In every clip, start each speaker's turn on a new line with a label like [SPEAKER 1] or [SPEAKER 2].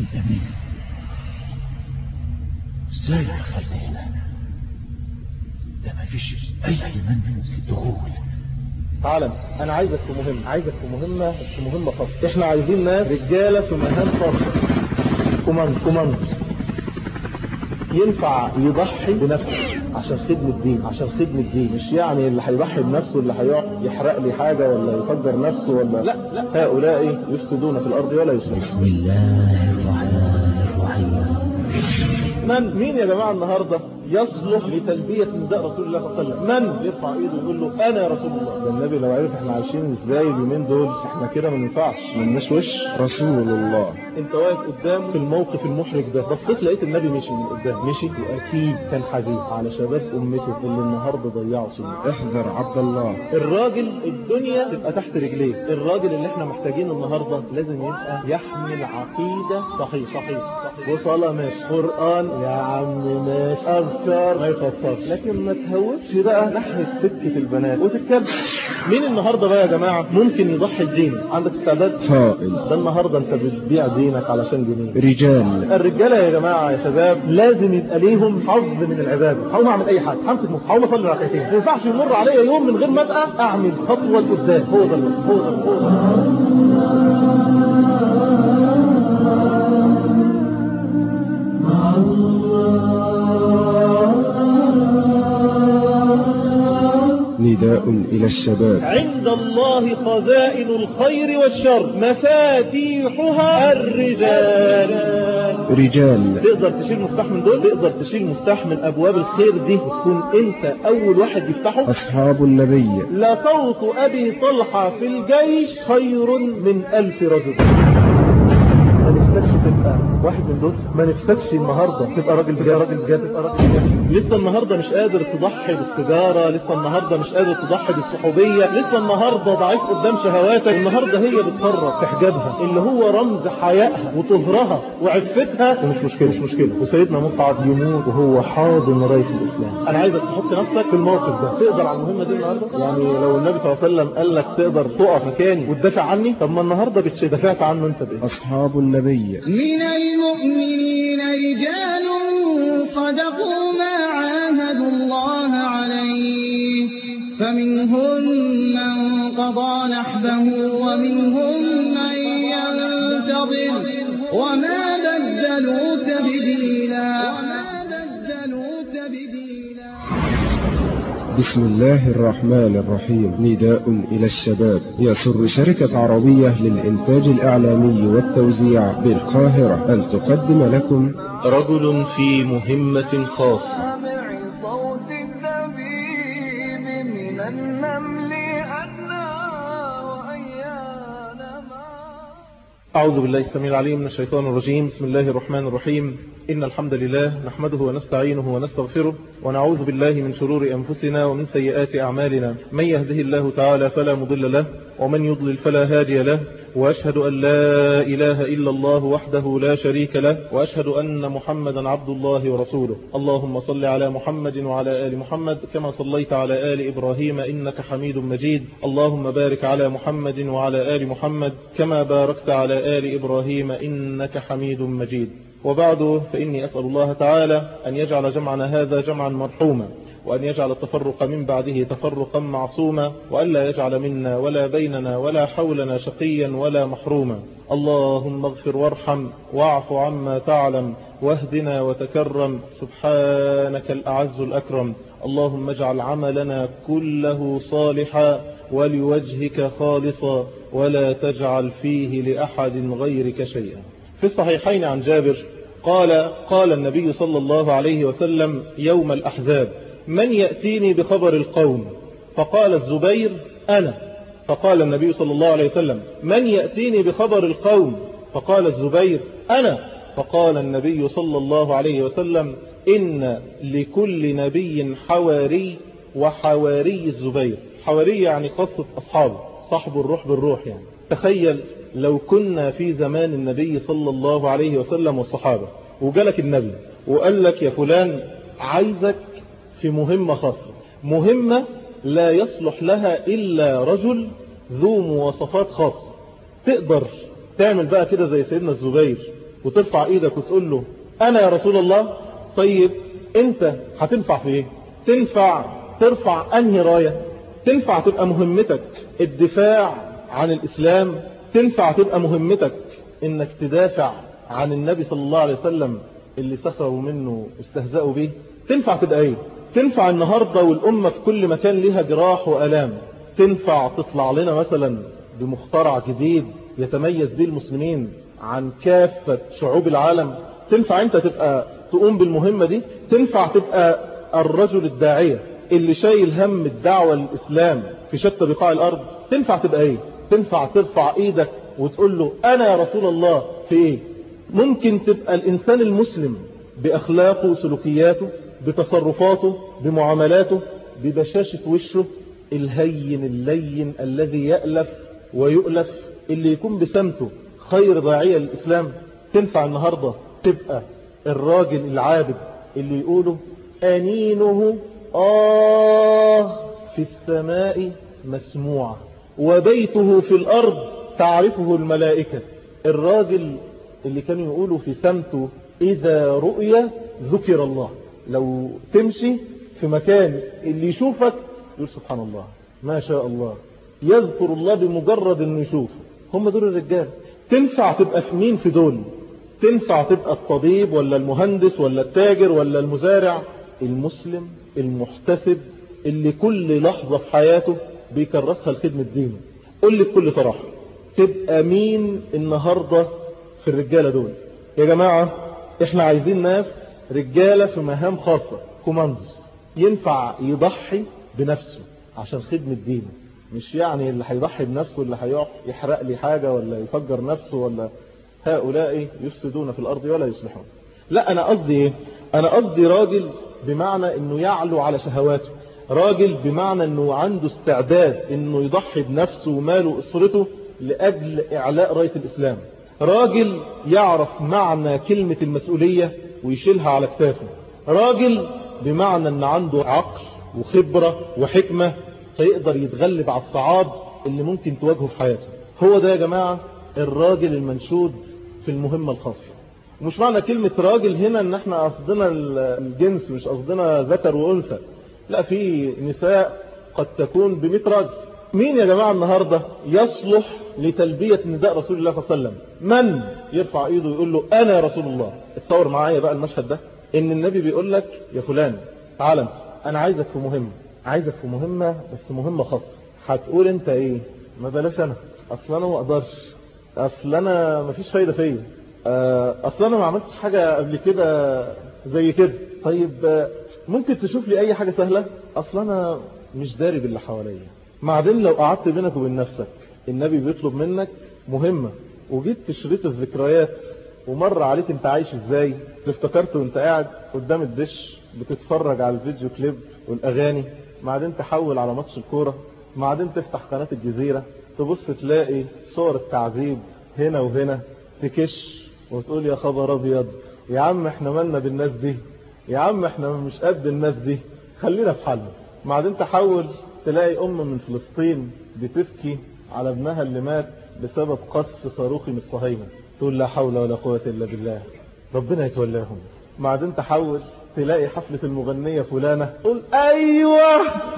[SPEAKER 1] أمين ازاي خلينا ده ما فيش أي منهج للدخول.
[SPEAKER 2] تعالى انا عايزك في مهمة خاصة. احنا عايزين ناس رجالة في مهام خاصة، كوماندوس ينفع يضحي بنفسه عشان خدمة الدين، مش يعني اللي هيضحي بنفسه اللي هيقف يحرق لي حاجة ولا يفجر نفسه ولا لا، هؤلاء يفسدون في الأرض ولا يصلحون.
[SPEAKER 1] بسم الله الرحمن الرحيم.
[SPEAKER 2] مين يا جماعة النهاردة يصلح لتلبية نداء رسول الله صلى الله عليه وسلم؟ من يرفع ايده ويقول له انا يا رسول الله؟ ده النبي لو عرف احنا عايشين ازاي اليومين دول احنا كده ما ينفعش، ملناش وش رسول الله. انت واقف قدام في الموقف المحرج ده، بصيت لقيت النبي مشي من قدام، واكيد كان حزين على شباب امته اللي النهارده ضيعوا سنين. احذر عبد الله، الراجل الدنيا تبقى تحت رجليه، الراجل اللي احنا محتاجينه النهارده لازم يبقى يحمل عقيده صحيح وصلاه ماشي، قران يا عم ماشي، اذكار ما يخفرش، لكن ما تهوبش بقى ناحيه سكه البنات وتتكلم. مين النهارده بقى يا جماعه ممكن يضحي بدينه؟ عندك استعداد؟ فائل. ده النهارده انت بتبيع دينك علشان جنيه. الرجاله يا جماعه يا شباب لازم يبقى ليهم حظ من العباده. هقوم اعمل اي حاجه، همسك مصحف هقوم اصلي ركعتين، ما ينفعش يمر عليا يوم من غير ما ابقى اعمل خطوه لقدام. هو ده
[SPEAKER 3] نداء إلى الشباب.
[SPEAKER 2] عند الله خزائن الخير والشر، مفاتيحها الرجال. تقدر تشيل مفتاح من دول؟ تقدر تشيل مفتاح من أبواب الخير دي وتكون أنت أول واحد يفتحه؟
[SPEAKER 3] أصحاب النبي.
[SPEAKER 2] لصوت أبي طلحة في الجيش خير من 1000 رجل. ما نفسكش تبقى واحد من دول؟ ما نفسكش النهاردة تبقى راجل بجد؟ لسه النهاردة مش قادر تضحي بالسجارة، لسه النهاردة مش قادر تضحي بالصحوبية، لسه النهاردة ضعيف قدام شهواتك. النهاردة هي بتفرق في حجابها اللي هو رمز حيائها وطهرها وعفتها، ومش مشكلة. وسيدنا مصعب يموت وهو حاضن راية الإسلام. أنا عايزك تحط نفسك في الموقف ده. تقدر على المهمة دي النهاردة؟ يعني لو النبي صلى الله عليه وسلم قال لك تقدر تقف مكاني وتدافع عني، طب ما النهاردة دافعت عنه انت بإيه؟
[SPEAKER 3] أصحاب النبي.
[SPEAKER 4] من المؤمنين رجال صدقوا ما عاهدوا الله عليه، فمنهم من قضى نحبه ومنهم من ينتظر وما بدلوا تبديلا.
[SPEAKER 3] بسم الله الرحمن الرحيم. نداء إلى الشباب. يسر شركة عربية للإنتاج الإعلامي والتوزيع بالقاهرة أن تقدم لكم
[SPEAKER 2] رجل في مهمة خاصة.
[SPEAKER 4] صوت الدبيب من النمل
[SPEAKER 2] أعوذ بالله السميع العليم من الشيطان الرجيم. بسم الله الرحمن الرحيم. إن الحمد لله نحمده ونستعينه ونستغفره ونعوذ بالله من شرور أنفسنا ومن سيئات أعمالنا. من يهده الله تعالى فلا مضل له ومن يضلل فلا هادي له، وأشهد أن لا إله إلا الله وحده لا شريك له، وأشهد أن محمدا عبد الله ورسوله. اللهم صل على محمد وعلى آل محمد كما صليت على آل إبراهيم إنك حميد مجيد. اللهم بارك على محمد وعلى آل محمد كما باركت على آل إبراهيم إنك حميد مجيد. وبعد، فإني أسأل الله تعالى أن يجعل جمعنا هذا جمعا مرحوما، وأن يجعل التفرق من بعده تفرقا معصوما، وأن لا يجعل منا ولا بيننا ولا حولنا شقيا ولا محروما. اللهم اغفر وارحم واعف عما تعلم واهدنا وتكرم، سبحانك الأعز الأكرم. اللهم اجعل عملنا كله صالحا ولوجهك خالصا ولا تجعل فيه لأحد غيرك شيئا. في الصحيحين عن جابر قال النبي صلى الله عليه وسلم يوم الأحزاب: من يأتيني بخبر القوم؟ فقال الزبير: أنا. فقال النبي صلى الله عليه وسلم: من يأتيني بخبر القوم؟ فقال الزبير: أنا. فقال النبي صلى الله عليه وسلم: إن لكل نبي حواري، وحواري الزبير. حواري يعني خاصة أصحابه، صاحب الروح بالروح يعني. تخيل لو كنا في زمان النبي صلى الله عليه وسلم والصحابة، وجالك النبي وقال لك: يا فلان عايزك في مهمة خاصة، مهمة لا يصلح لها إلا رجل ذو مواصفات خاصة. تقدر تعمل بقى كده زي سيدنا الزبير وترفع ايدك وتقول له انا يا رسول الله. طيب انت هتنفع في ايه؟ تنفع ترفع انهي راية؟ تنفع تبقى مهمتك الدفاع عن الاسلام؟ تنفع تبقى مهمتك انك تدافع عن النبي صلى الله عليه وسلم اللي سخروا منه استهزأوا به؟ تنفع تبقى ايه؟ تنفع النهاردة والأمة في كل مكان لها جراح وآلام، تنفع تطلع لنا مثلا بمخترع جديد يتميز به المسلمين عن كافة شعوب العالم؟ تنفع انت تبقى تقوم بالمهمة دي؟ تنفع تبقى الرجل الداعية اللي شايل هم الدعوة للإسلام في شتى بقاع الأرض؟ تنفع تبقى ايه؟ تنفع ترفع ايدك وتقول له انا يا رسول الله في ايه؟ ممكن تبقى الإنسان المسلم بأخلاقه وسلوكياته، بتصرفاته، بمعاملاته، ببشاشة وشه، الهين اللين الذي يألف ويؤلف، اللي يكون بسمته خير داعية للإسلام. تنفع النهاردة تبقى الراجل العابد اللي يقوله أنينه في السماء مسموع وبيته في الأرض تعرفه الملائكة. الراجل اللي كانوا يقولوا في سمته إذا رؤيا ذكر الله، لو تمشي في مكان اللي يشوفك يقول سبحان الله ما شاء الله، يذكر الله بمجرد انه يشوفه. هم دول الرجال. تنفع تبقى في مين في دول؟ تنفع تبقى الطبيب ولا المهندس ولا التاجر ولا المزارع؟ المسلم المحتسب اللي كل لحظة في حياته بيكرسها لخدمة دينه. قل لي بكل صراحة، تبقى مين النهاردة في الرجالة دول؟ يا جماعة احنا عايزين ناس رجالة في مهام خاصة، كوماندوس، ينفع يضحي بنفسه عشان خدمة دينه. مش يعني اللي هيضحي بنفسه اللي هيقف يحرق لي حاجة ولا يفجر نفسه، ولا هؤلاء يفسدون في الأرض ولا يصلحون. لا، أنا قصدي إيه؟ أنا قصدي راجل بمعنى أنه يعلو على شهواته، راجل بمعنى أنه عنده استعداد أنه يضحي بنفسه وماله وأسرته لأجل إعلاء راية الإسلام، راجل يعرف معنى كلمة المسؤولية ويشيلها على كتافه، راجل بمعنى أن عنده عقل وخبرة وحكمة فيقدر يتغلب على الصعاب اللي ممكن تواجهه في حياته. هو ده يا جماعة الراجل المنشود في المهمة الخاصة. ومش معنى كلمة راجل هنا ان احنا قصدنا الجنس، مش قصدنا ذكر وأنثى، لا، في نساء قد تكون ب100 راجل. مين يا جماعة النهاردة يصلح لتلبية نداء رسول الله صلى الله عليه وسلم؟ من يرفع ايده ويقول له انا يا رسول الله؟ اتصور معايا بقى المشهد ده، ان النبي بيقول لك يا فلان تعال انا عايزك في مهمة، عايزك في مهمة بس مهمة خاصة. هتقول انت ايه؟ ما بلاش انا، اصل انا ما اقدرش، اصل انا مفيش فايدة فيا، اصل انا ما عملتش حاجة قبل كده زي كده. طيب ممكن تشوف لي اي حاجة سهلة؟ اصل انا مش داري باللي حواليا. بعدين لو قعدت بينك وبين نفسك، النبي بيطلب منك مهمة وجيت شريط الذكريات ومر عليك انت عايش ازاي، افتكرت وانت قاعد قدام الدش بتتفرج على الفيديو كليب والاغاني، بعدين تحول على ماتش الكورة، بعدين تفتح قناة الجزيرة تبص تلاقي صور التعذيب هنا وهنا، تكش وتقول يا خبر ابيض، يا عم احنا مالنا بالناس دي، يا عم احنا مش قد الناس دي، خلينا في حالنا. بعدين تحول تلاقي من فلسطين بتبكي على ابنها اللي مات بسبب قصف صاروخي من الصهاينة، تقول لا حول ولا قوة إلا بالله، ربنا يتولاهم. بعدين تحول تلاقي حفلة المغنية فلانة، تقول أيوة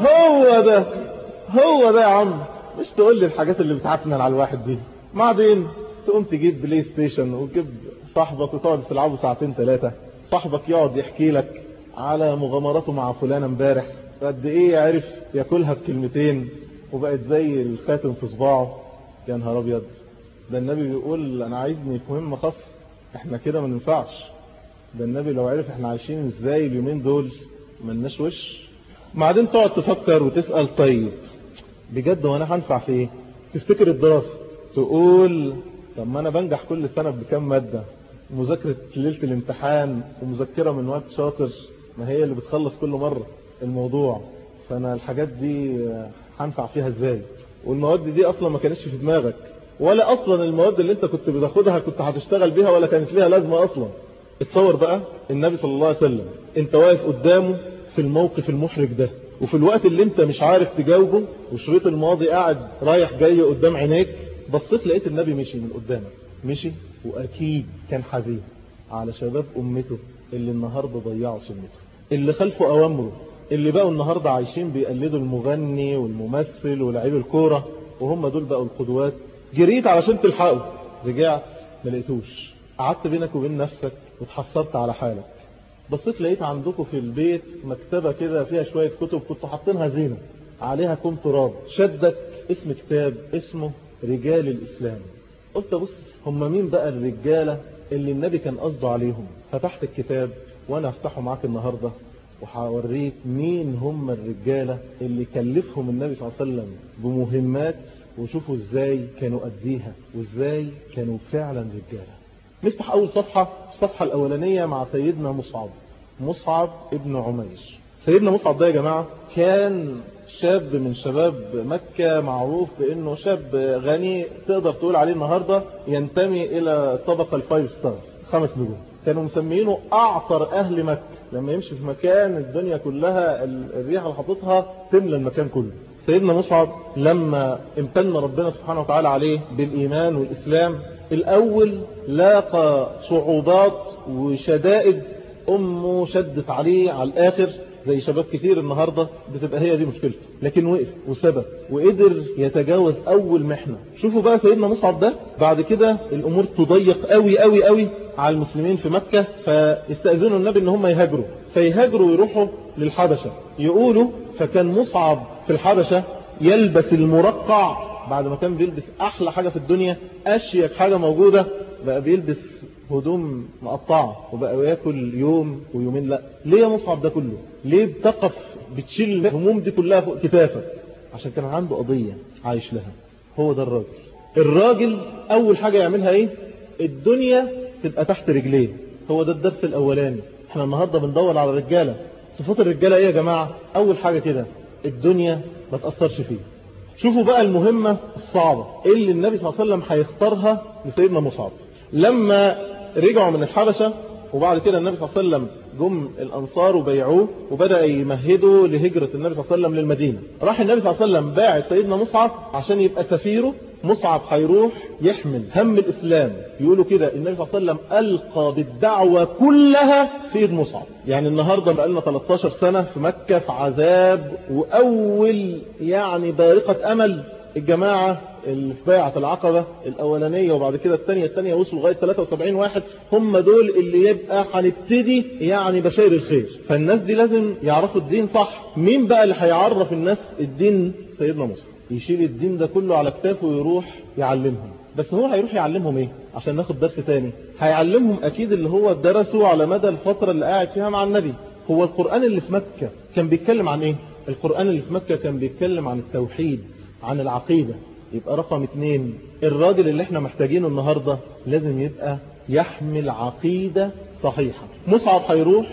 [SPEAKER 2] هو ده يا عم، مش تقول لي الحاجات اللي بتعكنن على الواحد دي. بعدين تقوم تجيب بلاي ستيشن وتجيب صاحبك وتقعد تلعبوا ساعتين 3، صاحبك يقعد يحكي لك على مغامراته مع فلانة امبارح، قد ايه عرف ياكلها بكلمتين وبقت زي الخاتم في صباعه. يا نهار ابيض، ده النبي بيقول انا عايزني في مهمة خاصة، احنا كده ما ننفعش. ده النبي لو عرف احنا عايشين ازاي اليومين دول ملناش وش. بعدين تقعد تفكر وتسأل طيب بجد وانا هنفع في ايه؟ تفتكر الدراسة، تقول طب ما انا بنجح كل سنة بكام مادة، مذاكرة ليلة الامتحان ومذكرة من وقت شاطر، ما هي اللي بتخلص كل مرة الموضوع، فانا الحاجات دي هنفع فيها ازاي؟ والمواد دي اصلا ما كانتش في دماغك، ولا اصلا المواد اللي انت كنت بتاخدها كنت هتشتغل بيها ولا كانت ليها لازمة اصلا. اتصور بقى النبي صلى الله عليه وسلم انت واقف قدامه في الموقف المحرج ده، وفي الوقت اللي انت مش عارف تجاوبه وشريط الماضي قاعد رايح جاي قدام عينيك، بصيت لقيت النبي مشي من قدامك، مشي وأكيد كان حزين على شباب أمته اللي النهاردة ضيعوا سنته، اللي خلفوا أوامره، اللي بقوا النهاردة عايشين بيقلدوا المغني والممثل ولاعيب الكورة، وهم دول بقوا القدوات. جريت علشان تلحقوا، رجعت ما لقيتوش، قعدت بينك وبين نفسك وتحسرت على حالك. بصيت لقيت عندكم في البيت مكتبة كده فيها شوية كتب كنتوا حاطينها زينة، عليها كوم تراب، شدك اسم كتاب اسمه رجال الإسلام. قلت بص هم مين بقى الرجالة اللي النبي كان قصده عليهم؟ فتحت الكتاب وانا افتحه معاك النهاردة وحاوريك مين هم الرجالة اللي كلفهم النبي صلى الله عليه وسلم بمهمات، وشوفوا ازاي كانوا قديها وازاي كانوا فعلا رجالة. نفتح اول صفحة، الصفحة الاولانية مع سيدنا مصعب ابن عمير. سيدنا مصعب ده يا جماعة كان شاب من شباب مكة، معروف بانه شاب غني، تقدر تقول عليه النهاردة ينتمي الى طبقة الفايف ستارز، 5 نجوم. كانوا مسمينه اعطر اهل مكة، لما يمشي في مكان الدنيا كلها الريحة اللي حاططها تملى المكان كله. سيدنا مصعب لما امتن ربنا سبحانه وتعالى عليه بالايمان والاسلام، الاول لاقى صعوبات وشدائد، امه شدت عليه على الاخر زي شباب كثير النهاردة بتبقى هي دي مشكلته، لكن وقف وثبت وقدر يتجاوز اول محنة. شوفوا بقى سيدنا مصعب ده بعد كده الامور تضيق قوي قوي قوي على المسلمين في مكة، فاستأذنوا النبي ان هم يهاجروا، فيهاجروا ويروحوا للحبشة. يقولوا فكان مصعب في الحبشة يلبس المرقع، بعد ما كان بيلبس احلى حاجة في الدنيا، اشيك حاجة موجودة، بقى بيلبس هدوم مقطعة وبقى ياكل يوم ويومين. لا، ليه يا مصعب ده كله؟ ليه بتقف بتشيل الهموم دي كلها فوق كتافك؟ عشان كان عنده قضية عايش لها. هو ده الراجل اول حاجة يعملها ايه؟ الدنيا تبقى تحت رجليه. هو ده الدرس الاولاني. احنا النهاردة بندور على الرجالة. صفات الرجالة ايه يا جماعة؟ اول حاجة كده الدنيا ما تأثرش فيه. شوفوا بقى المهمة الصعبة اللي النبي صلى الله عليه وسلم هيختارها لسيدنا مصعب. لما رجعوا من الحبشة وبعد كده النبي صلى الله عليه وسلم جم الأنصار وبيعوه وبدأ يمهدوا لهجرة النبي صلى الله عليه وسلم للمدينة، راح النبي صلى الله عليه وسلم باعت سيدنا مصعب عشان يبقى سفيره. مصعب هيروح يحمل هم الإسلام. يقولوا كده النبي صلى الله عليه وسلم ألقى بالدعوة كلها في ايد مصعب. يعني النهاردة بقى لنا 13 سنة في مكة في عذاب، وأول يعني بارقة أمل الجماعة اللي في بيعة العقبة الأولانية وبعد كده الثانية وصلوا لغاية 73 واحد، هم دول اللي يبقى هنبتدي يعني بشير الخير. فالناس دي لازم يعرفوا الدين صح. مين بقى اللي هيعرف الناس الدين؟ سيدنا مصعب. يشيل الدين ده كله على كتافه ويروح يعلمهم. بس هو هيروح يعلمهم ايه؟ عشان ناخد درس تاني. هيعلمهم اكيد اللي هو درسه على مدى الفترة اللي قاعد فيها مع النبي. هو القرآن اللي في مكة كان بيتكلم عن ايه؟ القرآن اللي في مكة كان بيتكلم عن التوحيد، عن العقيدة. يبقى رقم 2 الراجل اللي احنا محتاجينه النهاردة لازم يبقى يحمل عقيدة صحيحة. مصعب هيروح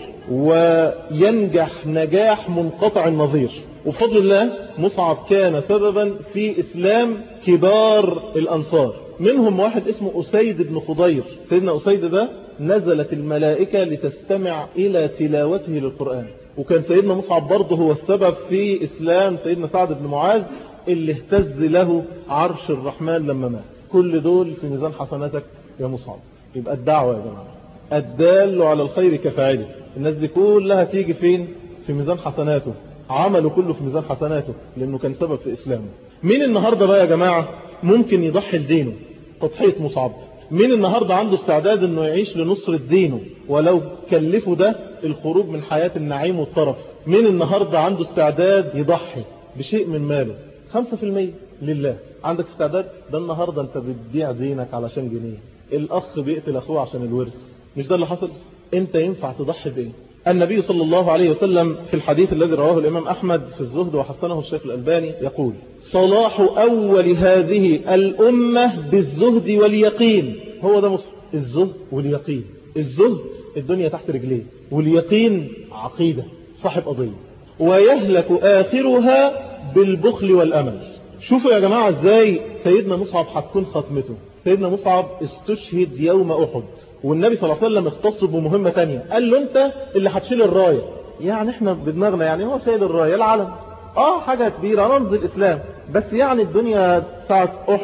[SPEAKER 2] وينجح نجاح منقطع النظير، وبفضل الله مصعب كان سببا في إسلام كبار الأنصار. منهم واحد اسمه أسيد بن خضير. سيدنا أسيد ده نزلت الملائكة لتستمع إلى تلاوته للقرآن. وكان سيدنا مصعب برضه هو السبب في إسلام سيدنا سعد بن معاذ اللي اهتز له عرش الرحمن لما مات. كل دول في ميزان حسناتك يا مصعب. يبقى الدعوة يا جماعة الدال على الخير كفاعله. الناس دي كلها تيجي فين؟ في ميزان حسناته. عمله كله في ميزان حسناته لأنه كان سبب في إسلامه. مين النهاردة بقى يا جماعة ممكن يضحي لدينه تضحية مصعب؟ مين النهاردة عنده استعداد انه يعيش لنصرة دينه ولو كلفه ده الخروج من حياة النعيم والطرف؟ مين النهاردة عنده استعداد يضحي بشيء من ماله 5% لله؟ عندك استعداد؟ ده النهاردة انت بتبيع دينك علشان جنيه. الاخ بيقتل اخوه عشان الورث. مش ده اللي حصل؟ انت ينفع تضحي بايه؟ النبي صلى الله عليه وسلم في الحديث الذي رواه الإمام أحمد في الزهد وحسنه الشيخ الألباني يقول: صلاح أول هذه الأمة بالزهد واليقين. هو ده مصر، الزهد واليقين. الزهد الدنيا تحت رجليه، واليقين عقيدة صاحب قضية. ويهلك آخرها بالبخل والأمل. شوفوا يا جماعة ازاي سيدنا مصعب هتكون ختمته. سيدنا مصعب استشهد يوم أحد، والنبي صلى الله عليه وسلم اختص بمهمة تانية. قال له انت اللي هتشيل الراية. يعني احنا بدماغنا يعني هو شايل الراية، العلم حاجة كبيرة رمز الإسلام، بس يعني الدنيا ساعة أحد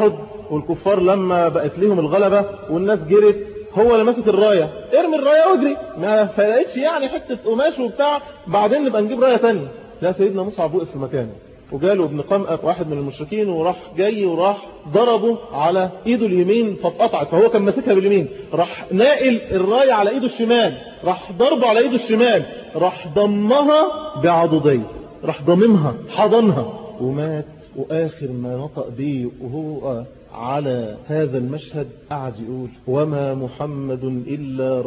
[SPEAKER 2] والكفار لما بقت لهم الغلبة والناس جرت، هو اللي ماسك الراية، ارمي الراية واجري، ما فرقتش يعني حتة قماش وبتاع، بعدين نبقى نجيب راية تانية. لا، سيدنا مصعب وقف في مكانه، وجاله ابن قمأة واحد من المشركين وراح جاي وراح ضربه على ايده اليمين فاتقطعت، فهو كان ماسكها باليمين، راح ناقل الراية على ايده الشمال، راح ضربه على ايده الشمال، راح ضمها بعضديه، راح ضممها حضنها ومات. واخر ما نطق بيه وهو على هذا المشهد قعد يقول: وما محمد إلا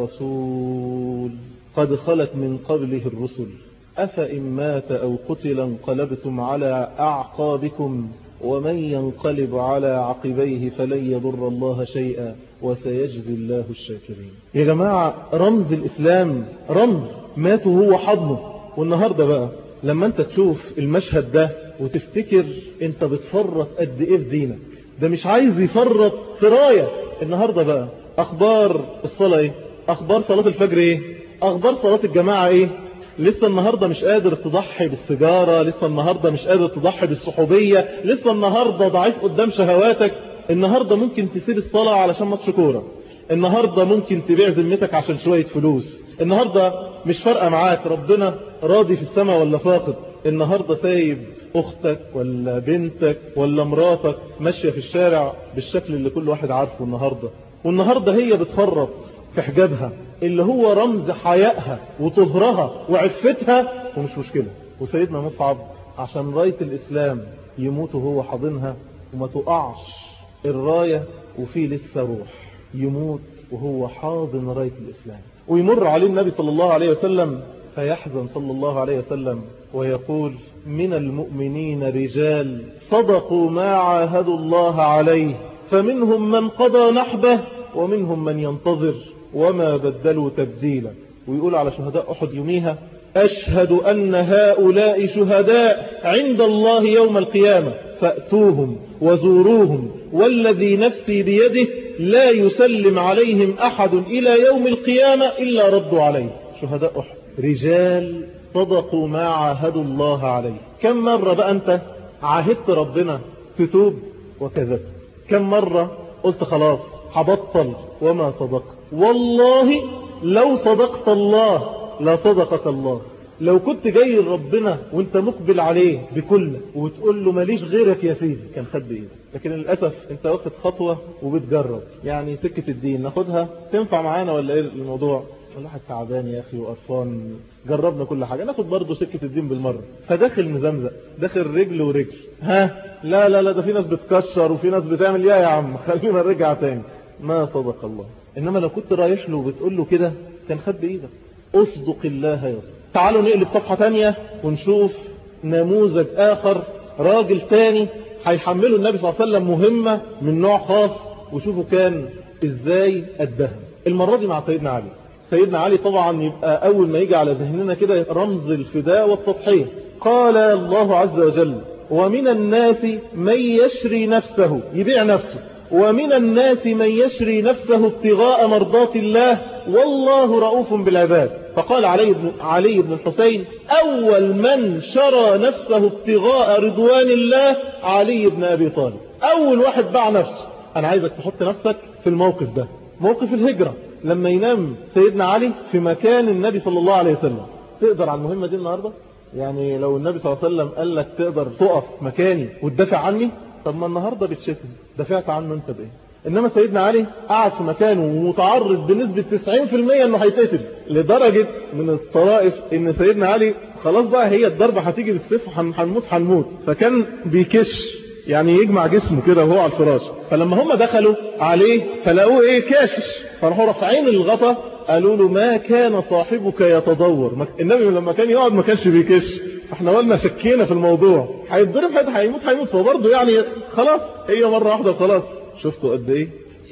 [SPEAKER 2] رسول قد خلت من قبله الرسل أفإن مات أو قتل انقلبتم على أعقابكم ومن ينقلب على عقبيه فلن يضر الله شيئا وسيجزي الله الشاكرين. يا جماعة، رمز الإسلام رمز مات وهو حضنه. والنهاردة بقى لما انت تشوف المشهد ده وتفتكر انت بتفرط قد ايه في دينك، ده مش عايز يفرط في راية. النهاردة بقى اخبار الصلاة ايه؟ اخبار صلاة الفجر ايه؟ اخبار صلاة الجماعة ايه؟ لسه النهاردة مش قادر تضحي بالسجارة، لسه النهاردة مش قادر تضحي بالصحوبية، لسه النهاردة ضعيف قدام شهواتك، النهاردة ممكن تسيب الصلاة علشان ماتش كورة، النهاردة ممكن تبيع ذمتك عشان شوية فلوس، النهاردة مش فارقة معاك ربنا راضي في السماء ولا فاقد، النهاردة سايب أختك ولا بنتك ولا مراتك ماشية في الشارع بالشكل اللي كل واحد عارفه النهاردة، والنهاردة هي بتفرط في حجابها اللي هو رمز حيائها وطهرها وعفتها، ومش مشكلة. وسيدنا مصعب عشان راية الإسلام يموت وهو حاضنها وما تقعش الراية وفيه لسه روح، يموت وهو حاضن راية الإسلام. ويمر عليه النبي صلى الله عليه وسلم فيحزن صلى الله عليه وسلم ويقول: من المؤمنين رجال صدقوا ما عاهدوا الله عليه فمنهم من قضى نحبه ومنهم من ينتظر وما بدلوا تبديلا. ويقول على شهداء أحد يوميها: أشهد أن هؤلاء شهداء عند الله يوم القيامة فأتوهم وزوروهم والذي نفسي بيده لا يسلم عليهم أحد إلى يوم القيامة إلا ردوا عليه. شهداء أحد رجال صدقوا ما عاهدوا الله عليه. كم مرة بقى أنت عاهدت ربنا تتوب وكذبت؟ كم مرة قلت خلاص هبطل وما صدقت؟ والله لو صدقت الله لا صدقك الله. لو كنت جاي لربنا وانت مقبل عليه بكل وتقول له ماليش غيرك يا سيدي كان خد بايدك، لكن للأسف انت واخد خطوة وبتجرب، يعني سكة الدين ناخدها تنفع معانا ولا ايه الموضوع؟ الواحد تعبان يا اخي وقرفان، جربنا كل حاجة، ناخد برضو سكة الدين بالمرة. فداخل مزمزق، داخل رجل ورجل، لا لا لا، ده في ناس بتكشر وفي ناس بتعمل يا عم خلينا نرجع تاني. ما صدق الله. انما لو كنت رايح له وبتقول له كده كان خد بايدك. اصدق الله يصدق. تعالوا نقلب صفحة تانية ونشوف نموذج آخر، راجل تاني هيحمله النبي صلى الله عليه وسلم مهمة من نوع خاص، وشوفوا كان ازاي أدها. المرة دي مع سيدنا علي. سيدنا علي طبعا يبقى أول ما يجي على ذهننا كده رمز الفداء والتضحية. قال الله عز وجل: ومن الناس من يشري نفسه، يبيع نفسه، ومن الناس من يشري نفسه ابتغاء مرضات الله والله رؤوف بالعباد. فقال علي بن الحسين: أول من شرى نفسه ابتغاء رضوان الله علي بن أبي طالب. أول واحد باع نفسه. أنا عايزك تحط نفسك في الموقف ده، موقف الهجرة، لما ينام سيدنا علي في مكان النبي صلى الله عليه وسلم. تقدر على المهمة دي النهاردة؟ يعني لو النبي صلى الله عليه وسلم قال لك تقدر تقف مكاني وتدافع عني؟ طب ما النهاردة بتشتم، دافعت عنه انت بايه؟ انما سيدنا علي قاعد في مكانه ومتعرض بنسبة 90% انه هيتقتل، لدرجة من الطرائف ان سيدنا علي خلاص بقى هي الضربة هتيجي بالسيف هنموت، فكان بيكش، يعني يجمع جسمه كده وهو على الفراش. فلما هم دخلوا عليه فلقوه ايه؟ كاشش، فراحوا رافعين الغطا قالوا له: ما كان صاحبك يتدور. النبي لما كان يقعد ما كانش بيكش. احنا قلنا شكينا في الموضوع، هيتضرب هيموت فبرضه يعني خلاص هي مرة واحدة خلاص. شفتوا قد ايه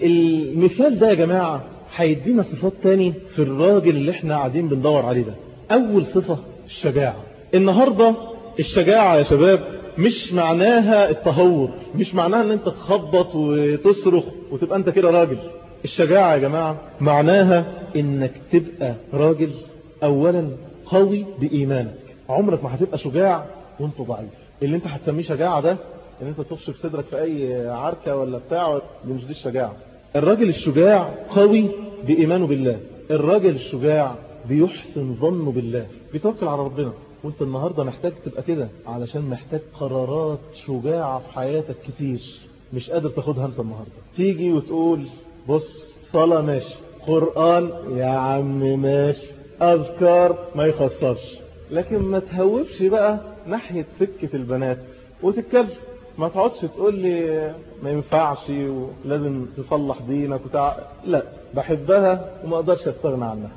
[SPEAKER 2] المثال ده يا جماعة هيدينا صفات تاني في الراجل اللي احنا قاعدين بندور عليه ده. اول صفة الشجاعة. النهاردة الشجاعة يا شباب مش معناها التهور، مش معناها ان انت تخبط وتصرخ وتبقى انت كده راجل. الشجاعة يا جماعة معناها انك تبقى راجل اولا قوي بإيمانك. عمرك ما هتبقى شجاع وانت ضعيف. اللي انت هتسميه شجاعة ده ان انت تخش في صدرك في اي عركة ولا بتاع، دي مش دي الشجاعة. الراجل الشجاع قوي بإيمانه بالله، الراجل الشجاع بيحسن ظنه بالله، بيتوكل على ربنا. وانت النهاردة محتاج تبقى كده، علشان محتاج قرارات شجاعة في حياتك كتير مش قادر تاخدها انت النهاردة. تيجي وتقول بص، صلاة ماشي، قرآن يا عم ماشي، أذكار ما يخسرش، لكن ما تهوبش بقى ناحية سكة البنات وتتكلم. ما تقعدش تقول لي ما ينفعش ولازم تصلح دينك لا، بحبها وما اقدرش استغنى عنها.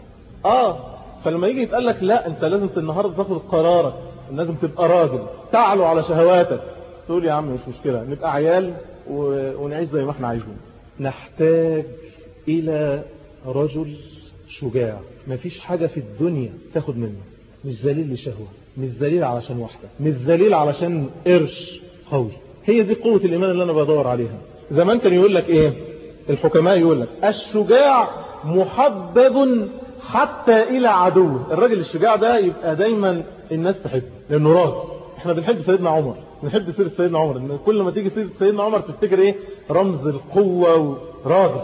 [SPEAKER 2] فلما يجي يتقال لك لا، انت لازم النهارده تاخد قرارك، لازم تبقى راجل تعلو على شهواتك، تقول يا عم مش مشكلة، نبقى عيال ونعيش زي ما احنا عايزين. نحتاج الى رجل شجاع، مفيش حاجة في الدنيا تاخد منه، مش ذليل لشهوة، مش ذليل علشان واحدة، مش ذليل علشان قرش، قوي. هي دي قوة الإيمان اللي أنا بدور عليها. زمان كان يقول لك إيه الحكماء؟ يقول لك الشجاع محبب حتى إلى عدوه. الراجل الشجاع ده يبقى دايما الناس تحبه لأنه راجل. احنا بنحب سيدنا عمر، بنحب سيرة سيدنا عمر، إن كل ما تيجي سيرة سيدنا عمر تفتكر إيه؟ رمز القوة وراجل.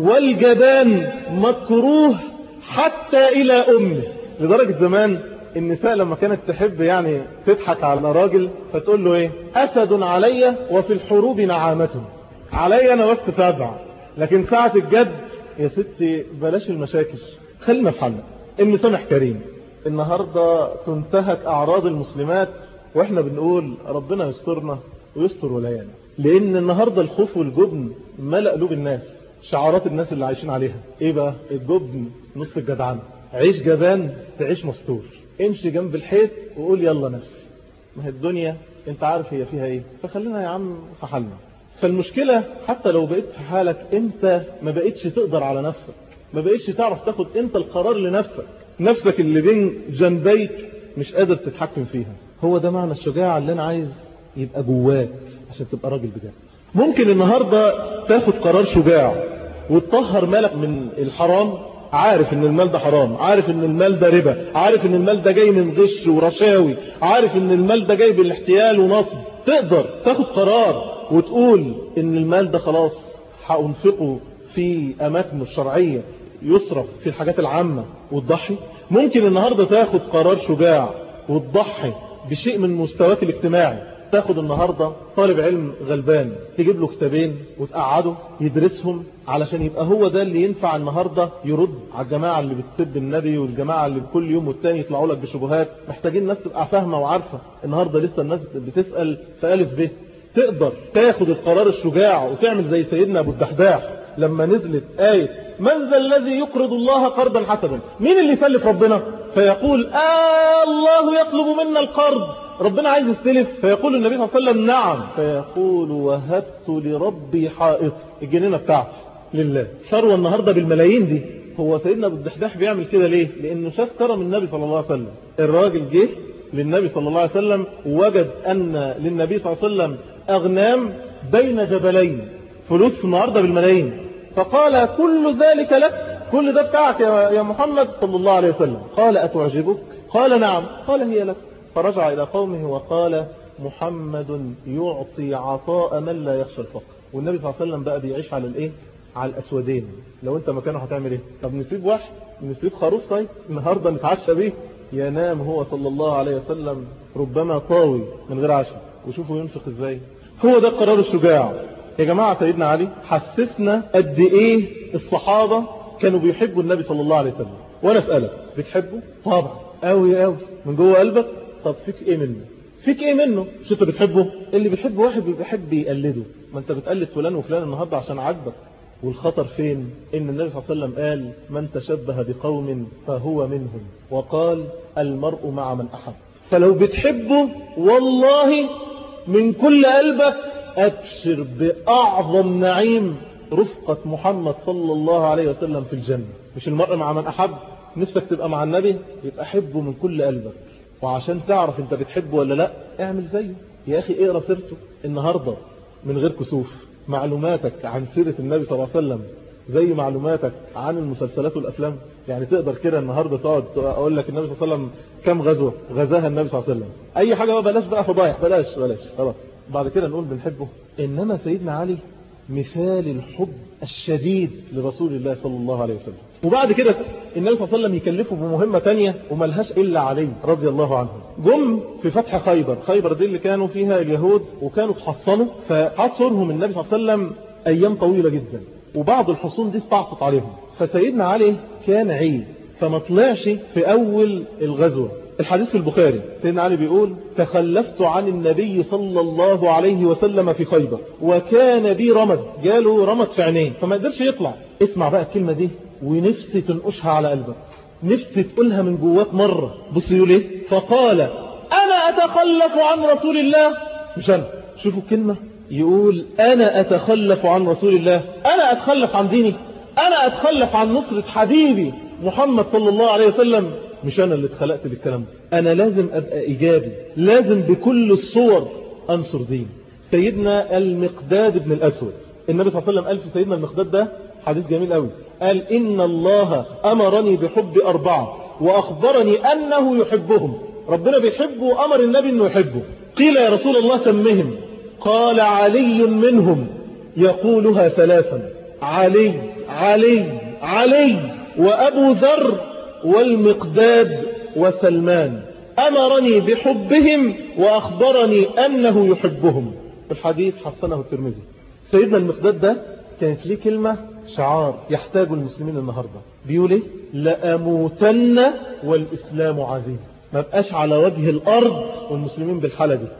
[SPEAKER 2] والجبان مكروه حتى إلى أمه. لدرجة زمان النساء لما كانت تحب يعني تضحك على راجل فتقول له ايه؟ أسد علي وفي الحروب نعامة. علي أنا وقت تابع، لكن ساعة الجد يا ستي بلاش المشاكل، خلينا في حالنا. المسامح كريم. النهاردة تنتهك أعراض المسلمات وإحنا بنقول ربنا يسترنا ويستر ولايانا، لأن النهاردة الخوف والجبن ملأ قلوب الناس. شعارات الناس اللي عايشين عليها ايه بقى؟ الجبن نص الجدعنة. عيش جبان تعيش مستور، امشي جنب الحيط وقول يلا نفسي. ما هي الدنيا انت عارف هي فيها ايه، فخلينا يا عم في حالنا. فالمشكلة حتى لو بقيت في حالك انت ما بقيتش تقدر على نفسك، ما بقيتش تعرف تاخد انت القرار لنفسك، نفسك اللي بين جنبيك مش قادر تتحكم فيها. هو ده معنى الشجاعة اللي انا عايز يبقى جواك عشان تبقى راجل بجد. ممكن النهاردة تاخد قرار شجاع وتطهر مالك من الحرام، عارف ان المال ده حرام، عارف ان المال ده ربا، عارف ان المال ده جاي من غش ورشاوي، عارف ان المال ده جاي بالاحتيال ونصب. تقدر تاخد قرار وتقول ان المال ده خلاص هأنفقه في اماكن الشرعية، يصرف في الحاجات العامة وتضحي. ممكن النهاردة تاخد قرار شجاع وتضحي بشيء من مستواك الاجتماعي. تاخد النهاردة طالب علم غلبان تجيب له كتابين وتقعده يدرسهم علشان يبقى هو ده اللي ينفع النهاردة يرد على الجماعة اللي بتسب النبي والجماعة اللي كل يوم والتاني يطلعوا لك بشبهات. محتاجين الناس تبقى فاهمة وعارفة. النهاردة لسه الناس بتسأل في ألف ب. تقدر تاخد القرار الشجاع وتعمل زي سيدنا أبو الدحداح لما نزلت آية من ذا الذي يقرض الله قرضا حسنا؟ مين اللي يسلف ربنا؟ فيقول الله يطلب منا القرض، ربنا عايز يستلف. فيقول النبي صلى الله عليه وسلم نعم. فيقول وهبت لربي حائط، الجنينة بتاعتي لله. ثروة النهاردة بالملايين دي. هو سيدنا أبو الدحداح بيعمل كده ليه؟ لأنه شاف كرم النبي صلى الله عليه وسلم. الراجل جه للنبي صلى الله عليه وسلم ووجد أن للنبي صلى الله عليه وسلم أغنام بين جبلين، فلوس النهاردة بالملايين. فقال كل ذلك لك؟ كل ده بتاعك يا محمد صلى الله عليه وسلم. قال أتعجبك؟ قال نعم. قال هي لك. فرجع إلى قومه وقال محمد يعطي عطاء من لا يخشى الفقر. والنبي صلى الله عليه وسلم بقى بيعيش على الايه؟ على الأسودين. لو انت مكانه هتعمل ايه؟ طب نسيب واحد، نسيب خروف طيب النهاردة نتعشى بيه؟ ينام هو صلى الله عليه وسلم ربما طاوي من غير عشاء. وشوفوا ينفق ازاي. هو ده القرار الشجاع يا جماعة. سيدنا علي حسسنا قد ايه الصحابة كانوا بيحبوا النبي صلى الله عليه وسلم. وانا اسألك بتحبه؟ طبعا قوي قوي من جوه قلبك. طب فيك ايه منه؟ فيك ايه منه؟ مش انت بتحبه؟ اللي بيحب واحد بيحب يقلده. ما انت بتقلد فلان وفلان النهاردة عشان عجبك. والخطر فين؟ ان النبي صلى الله عليه وسلم قال من تشبه بقوم فهو منهم، وقال المرء مع من احب. فلو بتحبه والله من كل قلبك أبشر بأعظم نعيم رفقة محمد صلى الله عليه وسلم في الجنة. مش المرء مع من أحب؟ نفسك تبقى مع النبي؟ يبقى حبه من كل قلبك. وعشان تعرف انت بتحبه ولا لا اعمل زيه يا أخي. اقرأ سيرته النهاردة من غير كسوف. معلوماتك عن سيرة النبي صلى الله عليه وسلم زي معلوماتك عن المسلسلات والأفلام. يعني تقدر كده النهاردة تقعد أقول لك النبي صلى الله عليه وسلم كم غزوة غزاها النبي صلى الله عليه وسلم. أي حاجة بقى بلاش بقى فضايح، بلاش خلاص. بعد كده نقول بنحبه. إنما سيدنا علي مثال الحب الشديد لرسول الله صلى الله عليه وسلم. وبعد كده النبي صلى الله عليه وسلم يكلفه بمهمة تانية وملهاش إلا علي رضي الله عنه. جم في فتح خيبر. خيبر دي اللي كانوا فيها اليهود وكانوا تحصنوا، فحصرهم النبي صلى الله عليه وسلم أيام طويلة جدا، وبعض الحصون دي استعصت عليهم. فسيدنا علي كان عيد فما طلعش في أول الغزوة. الحديث في البخاري سيدنا علي بيقول: تخلفت عن النبي صلى الله عليه وسلم في خيبر وكان بي رمد، جاله رمد في عينين فما قدرش يطلع. اسمع بقى الكلمة دي ونفسي تنقشها على قلبك، نفسي تقولها من جواك مرة. بص يقول ايه: فقال أنا أتخلف عن رسول الله. مش أنا، شوفوا الكلمة، يقول أنا أتخلف عن رسول الله، أنا أتخلف عن ديني، أنا أتخلف عن نصرة حبيبي محمد صلى الله عليه وسلم. مش أنا اللي اتخلقت بالكلام ده، أنا لازم أبقى إيجابي، لازم بكل الصور أنصر دين. سيدنا المقداد بن الأسود، النبي صلى الله عليه وسلم قال في سيدنا المقداد ده حديث جميل قوي، قال: إن الله أمرني بحب 4 وأخبرني أنه يحبهم. ربنا بيحبه وأمر النبي أنه يحبه. قيل يا رسول الله سمهم، قال: علي منهم يقولها 3: علي علي علي، وأبو ذر والمقداد وسلمان، أمرني بحبهم وأخبرني أنه يحبهم. الحديث حسنه الترمذي. سيدنا المقداد ده كانت ليه كلمة شعار يحتاج المسلمين النهاردة، بيقول ايه: لأموتن والإسلام عزيز. ما بقاش على وجه الأرض والمسلمين بالحالة دي،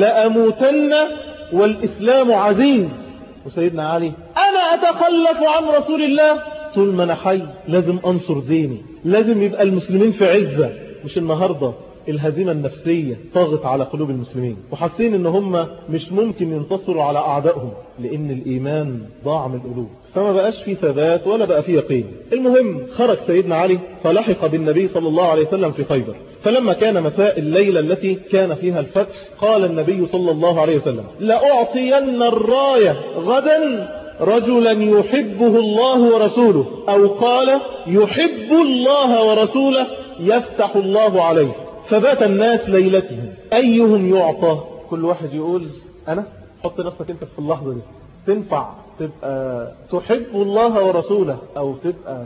[SPEAKER 2] لأموتن والإسلام عزيز. وسيدنا علي: أنا أتخلف عن رسول الله، طول ما أنا حي لازم أنصر ديني، لازم يبقى المسلمين في عزة. مش النهاردة الهزيمة النفسية طاغت على قلوب المسلمين وحاسين ان هم مش ممكن ينتصروا على أعدائهم، لأن الإيمان ضاع من القلوب، فما بقاش فيه ثبات ولا بقى فيه يقين. المهم خرج سيدنا علي فلحق بالنبي صلى الله عليه وسلم في خيبر. فلما كان مساء الليلة التي كان فيها الفتح قال النبي صلى الله عليه وسلم: لأعطين الراية غدا رجلا يحبه الله ورسوله، أو قال: يحب الله ورسوله يفتح الله عليه. فبات الناس ليلتهم أيهم يعطى. كل واحد يقول أنا. حط نفسك أنت في اللحظة دي، تنفع تبقى تحب الله ورسوله أو تبقى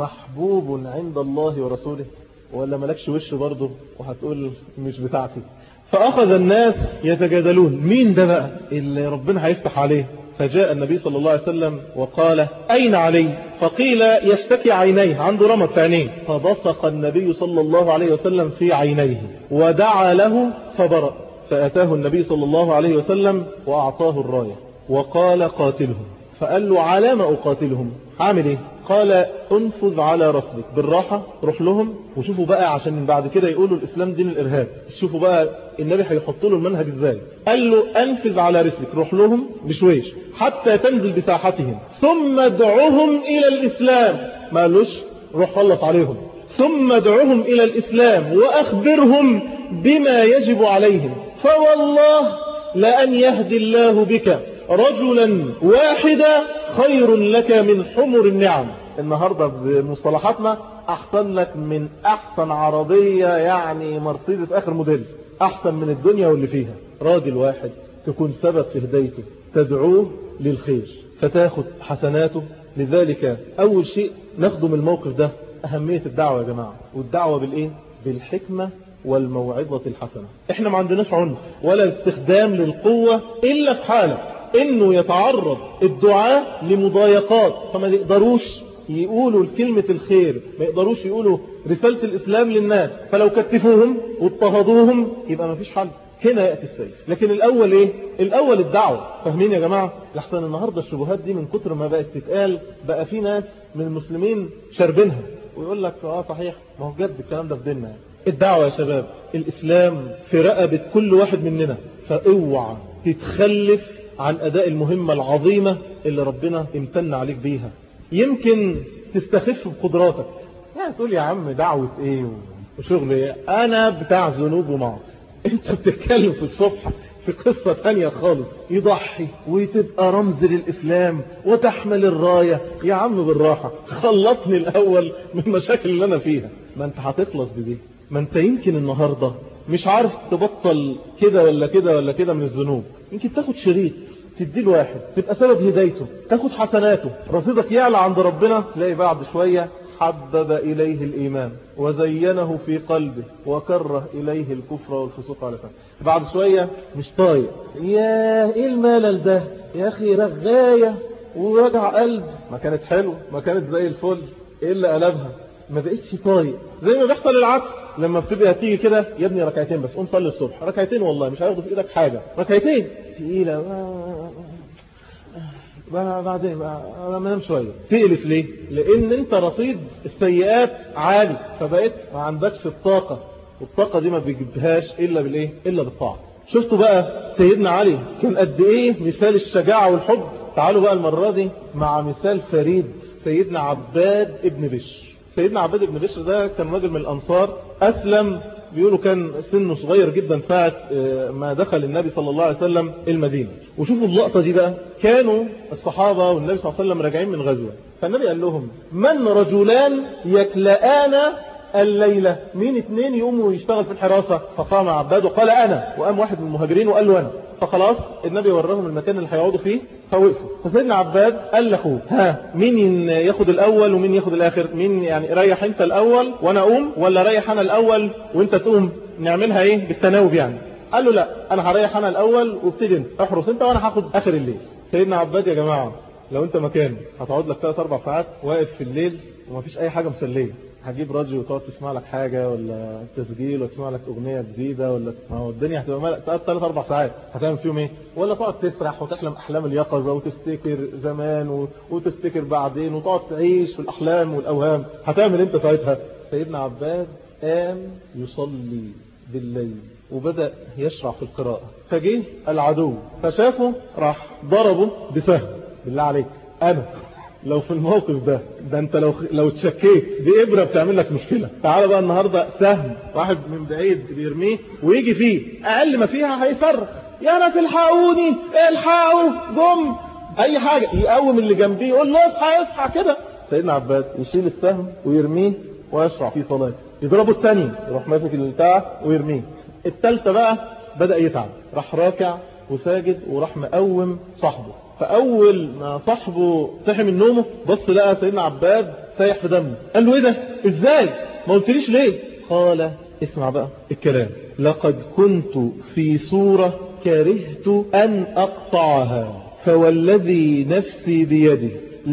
[SPEAKER 2] محبوب عند الله ورسوله، ولا ملكش وش برضه وهتقول مش بتاعتي؟ فأخذ الناس يتجادلون مين ده بقى اللي ربنا هيفتح عليه. فجاء النبي صلى الله عليه وسلم وقال: أين علي؟ فقيل: يشتكي عينيه، عنده رمد في عينيه. فبصق النبي صلى الله عليه وسلم في عينيه ودعا له فبرأ. فأتاه النبي صلى الله عليه وسلم وأعطاه الراية وقال: قاتلهم. فقال له: على ما أقاتلهم؟ عامل إيه؟ قال: انفذ على رسلك، بالراحة روح لهم. وشوفوا بقى عشان بعد كده يقولوا الإسلام دين الإرهاب، شوفوا بقى النبي هيحط له المنهج إزاي. قال له: انفذ على رسلك، روح لهم بشويش حتى تنزل بساحتهم، ثم ادعوهم إلى الإسلام. ما قالوش روح خلص عليهم، ثم ادعوهم إلى الإسلام وأخبرهم بما يجب عليهم، فوالله لأن يهدي الله بك رجلا واحدا خير لك من حمر النعم. النهاردة بمصطلحاتنا أحسن لك من أحسن عربية، يعني مرسيدس آخر موديل، أحسن من الدنيا واللي فيها. راجل واحد تكون سبب في هدايته، تدعوه للخير فتاخد حسناته. لذلك أول شيء نخدم الموقف ده أهمية الدعوة يا جماعة. والدعوة بالإيه؟ بالحكمة والموعظة الحسنة. احنا ما عندناش عنف ولا استخدام للقوة إلا في حالة انه يتعرض الدعاء لمضايقات، فما يقدروش يقولوا كلمة الخير، ما يقدروش يقولوا رسالة الإسلام للناس، فلو كتفوهم واضطهدوهم يبقى ما فيش حل. هنا يأتي السيف. لكن الأول إيه؟ الأول الدعوة. فاهمين يا جماعة؟ لحسن النهاردة الشبهات دي من كتر ما بقت تتقال بقى في ناس من المسلمين شاربينها ويقول لك صحيح، ما هو جد الكلام ده في ديننا يعني. الدعوة يا شباب، الإسلام في رقبة كل واحد مننا، فاوعى تتخلف عن أداء المهمة العظيمة اللي ربنا امتن عليك بيها. يمكن تستخف بقدراتك، يعني تقول يا عم دعوة ايه وشغل ايه، انا بتاع ذنوب ومعاصي. انت بتتكلم في الصبح في قصة تانية خالص، يضحي وتبقى رمز للإسلام وتحمل الراية. يا عم بالراحة، خلطني الأول من المشاكل اللي أنا فيها. ما انت هتخلص بدي، ما انت يمكن النهاردة مش عارف تبطل كده ولا كده ولا كده من الذنوب، يمكن تاخد شريط تديه لواحد تبقى سبب هدايته، تاخد حسناته، رصيدك يعلى عند ربنا، تلاقي بعد شوية حبب إليه الإيمان وزينه في قلبه وكره إليه الكفر والفسوق على فهم. بعد شوية مش طايق، يا إيه الملل ده يا أخي، رغاية ورجع قلب، ما كانت حلوة ما كانت زي الفل، إيه اللي قلبها؟ ما بقتش طايق. زي ما بيحصل العكس لما بتبقى تيجي كده، يا ابني ركعتين بس، قوم صلي الصبح، ركعتين والله مش هياخدوا في ايدك حاجة، ركعتين تقيلة بعدين ما نام شوية. تقلت ليه؟ لان انت رصيد السيئات عالي، فبقيت ما عندكش الطاقة، والطاقة دي ما بيجيبهاش الا بالايه؟ الا بالطاعة. شفتوا بقى سيدنا علي كان قد ايه مثال الشجاعة والحب؟ تعالوا بقى المرة دي مع مثال فريد، سيدنا عباد ابن بشر. سيدنا عباد ابن بشر ده كان راجل من الأنصار، أسلم، بيقولوا كان سنه صغير جدا ساعة ما دخل النبي صلى الله عليه وسلم المدينة. وشوفوا اللقطة دي بقى، كانوا الصحابة والنبي صلى الله عليه وسلم راجعين من غزوة، فالنبي قال لهم من رجلان يكلآن الليلة، مين اتنين يقوموا يشتغل في الحراسة؟ فقام عباد وقال أنا، وقام واحد من المهاجرين وقال له أنا. فخلاص النبي وراهم المكان اللي هيقعدوا فيه فوقفوا. فسيدنا عباد قال لاخوه ها مين ياخد الأول ومين ياخد الآخر؟ مين يعني ريح انت الأول وانا اقوم، ولا ريح انا الأول وانت تقوم؟ نعملها ايه بالتناوب يعني. قال له لا انا هريح انا الأول وابتدي انت، احرس انت وانا هاخد آخر الليل. سيدنا عباد يا جماعة لو انت مكان هتقعد لك 3-4 ساعات واقف في الليل ومفيش اي حاجة مسلية، هتجيب راديو وتقعد تسمع لك حاجة ولا تسجيل وتسمع لك اغنية جديدة، ولا ما هو الدنيا هتبقى ملأ 3-4 ساعات هتعمل فيهم ايه؟ ولا تقعد تسرح وتحلم احلام اليقظة وتفتكر زمان وتفتكر بعدين وتقعد تعيش في الاحلام والاوهام، هتعمل انت ساعتها؟ سيدنا عباد قام يصلي بالليل وبدأ يشرع في القراءة، فجه العدو فشافه راح ضربه بسهم. بالله عليك انا لو في الموقف ده انت لو تشكيت دي ابره بتعمل لك مشكله. تعال بقى النهارده سهم واحد من بعيد بيرميه ويجي فيه، اقل ما فيها هيفرخ، يا ناس الحقوني الحقوا جم، اي حاجه يقوم اللي جنبيه يقول له اصحى اصحى كده. سيدنا عباد يشيل السهم ويرميه ويشرع في صلاته، يضربه الثاني يروح ماسك البتاع ويرميه، الثالثه بقى بدا يتعب، راح راكع وساجد وراح مقوم صاحبه. فأول ما صاحبه صحي من نومه بص لقى سيدنا عباد سايح في دمه، قال له ايه ده؟ ازاي؟ ما قلتليش ليه؟ قال اسمع بقى الكلام، لقد كنت في صورة كرهت أن أقطعها، فوالذي نفسي بيده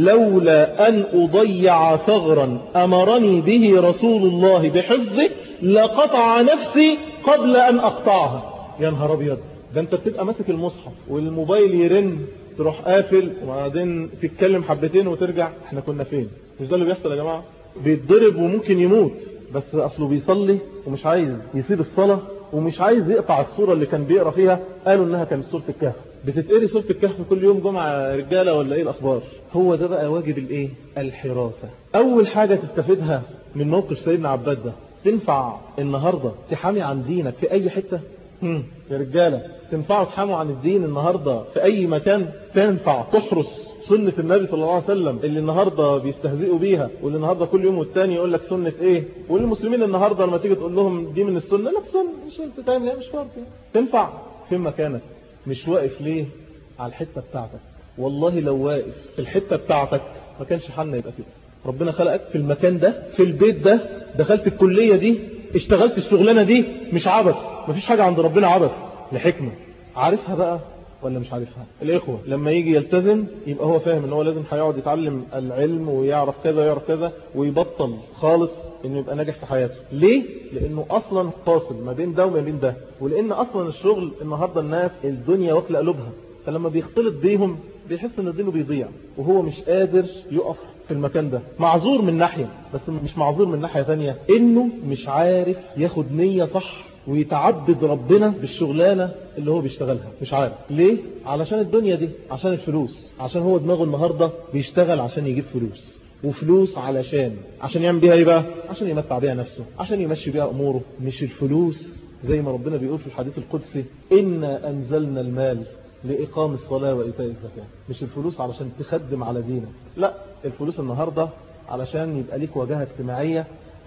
[SPEAKER 2] لولا أن أضيع ثغرا أمرني به رسول الله بحفظه لقطع نفسي قبل أن أقطعها. يا نهار أبيض، ده انت بتبقى ماسك المصحف والموبايل يرن تروح قافل وبعدين تتكلم حبتين وترجع. احنا كنا فين؟ مش ده اللي بيحصل يا جماعة؟ بيتضرب وممكن يموت بس اصله بيصلي ومش عايز يسيب الصلاة ومش عايز يقطع الصورة اللي كان بيقرأ فيها. قالوا انها كانت سورة الكهف، بتتقري سورة الكهف كل يوم جمعة رجالة ولا ايه الاخبار؟ هو ده بقى واجب الايه؟ الحراسة. اول حاجة تستفيدها من موقف سيدنا عباد ده، تنفع النهاردة تحامي عن دينك في اي حتة؟ يا رجالة تنفعوا تحاموا عن الدين النهاردة في أي مكان؟ تنفع تحرس سنة النبي صلى الله عليه وسلم اللي النهاردة بيستهزئوا بيها، واللي النهاردة كل يوم والتاني يقول لك سنة ايه، والمسلمين النهاردة لما تيجي تقول لهم دي من السنة لك سنة مش تتعمل، لا مش شرط. تنفع في مكانك، مش واقف ليه على الحتة بتاعتك؟ والله لو واقف في الحتة بتاعتك ما كانش حالنا يبقى كده. ربنا خلقك في المكان ده، في البيت ده، دخلت الكلية دي، اشتغلت الشغلانة دي، مش عبث. مفيش حاجة عند ربنا عبث، لحكمة. عارفها بقى ولا مش عارفها؟ الإخوة لما يجي يلتزم يبقى هو فاهم ان هو لازم هيقعد يتعلم العلم ويعرف كذا ويعرف كذا، ويبطل خالص انه يبقى ناجح في حياته. ليه؟ لانه اصلا فاصل ما بين ده وما بين ده، ولان اصلا الشغل النهاردة الناس الدنيا واكله قلوبها، فلما بيختلط بيهم بيحس ان دينه بيضيع وهو مش قادر يقف في المكان ده. معذور من ناحية، بس مش معذور من ناحية ثانية انه مش عارف ياخد نية صح ويتعبد ربنا بالشغلانة اللي هو بيشتغلها. مش عارف ليه؟ علشان الدنيا دي، عشان الفلوس، عشان هو دماغه النهاردة بيشتغل عشان يجيب فلوس، وفلوس عشان يعمل بيها ايه بقى؟ عشان يمتع بيها نفسه، عشان يمشي بيها اموره. مش الفلوس زي ما ربنا بيقول في الحديث القدسي إنا أنزلنا المال لإقام الصلاة وإيتاء الزكاة. مش الفلوس علشان تخدم على دينك، لا، الفلوس النهاردة علشان يبقى ليك واجهة اجتماعية،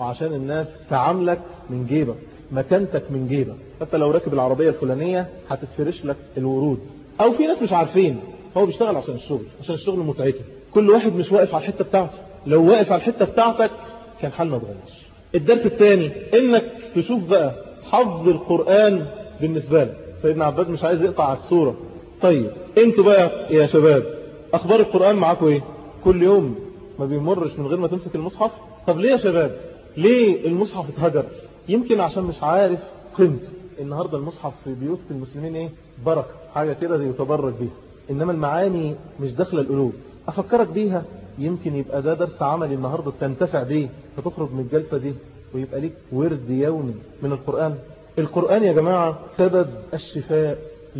[SPEAKER 2] وعشان الناس تعاملك من جيبك، مكانتك من جيبك. حتى لو راكب العربية الفلانية هتتفرش لك الورود. او في ناس مش عارفين هو بيشتغل عشان الشغل متعته. كل واحد مش واقف على الحتة بتاعته. لو واقف على الحتة بتاعتك كان حالنا اتغيرش. الدرس الثاني انك تشوف بقى حفظ القرآن بالنسبة لك. سيدنا عباد مش عايز يقطع على الصورة. طيب انتوا بقى يا شباب اخبار القرآن معاكم ايه؟ كل يوم ما بيمرش من غير ما تمسك المصحف؟ طب ليه يا شباب؟ ليه المصحف اتهجر؟ يمكن عشان مش عارف قيمته. النهاردة المصحف في بيوت المسلمين ايه؟ بركة، حاجة كده يتبرك بيها، انما المعاني مش داخله القلوب. افكرك بيها، يمكن يبقى ده درس عملي النهاردة تنتفع بيه، فتخرج من الجلسة دي ويبقى ليك ورد يومي من القرآن. القرآن يا جماعة سبب الشفاء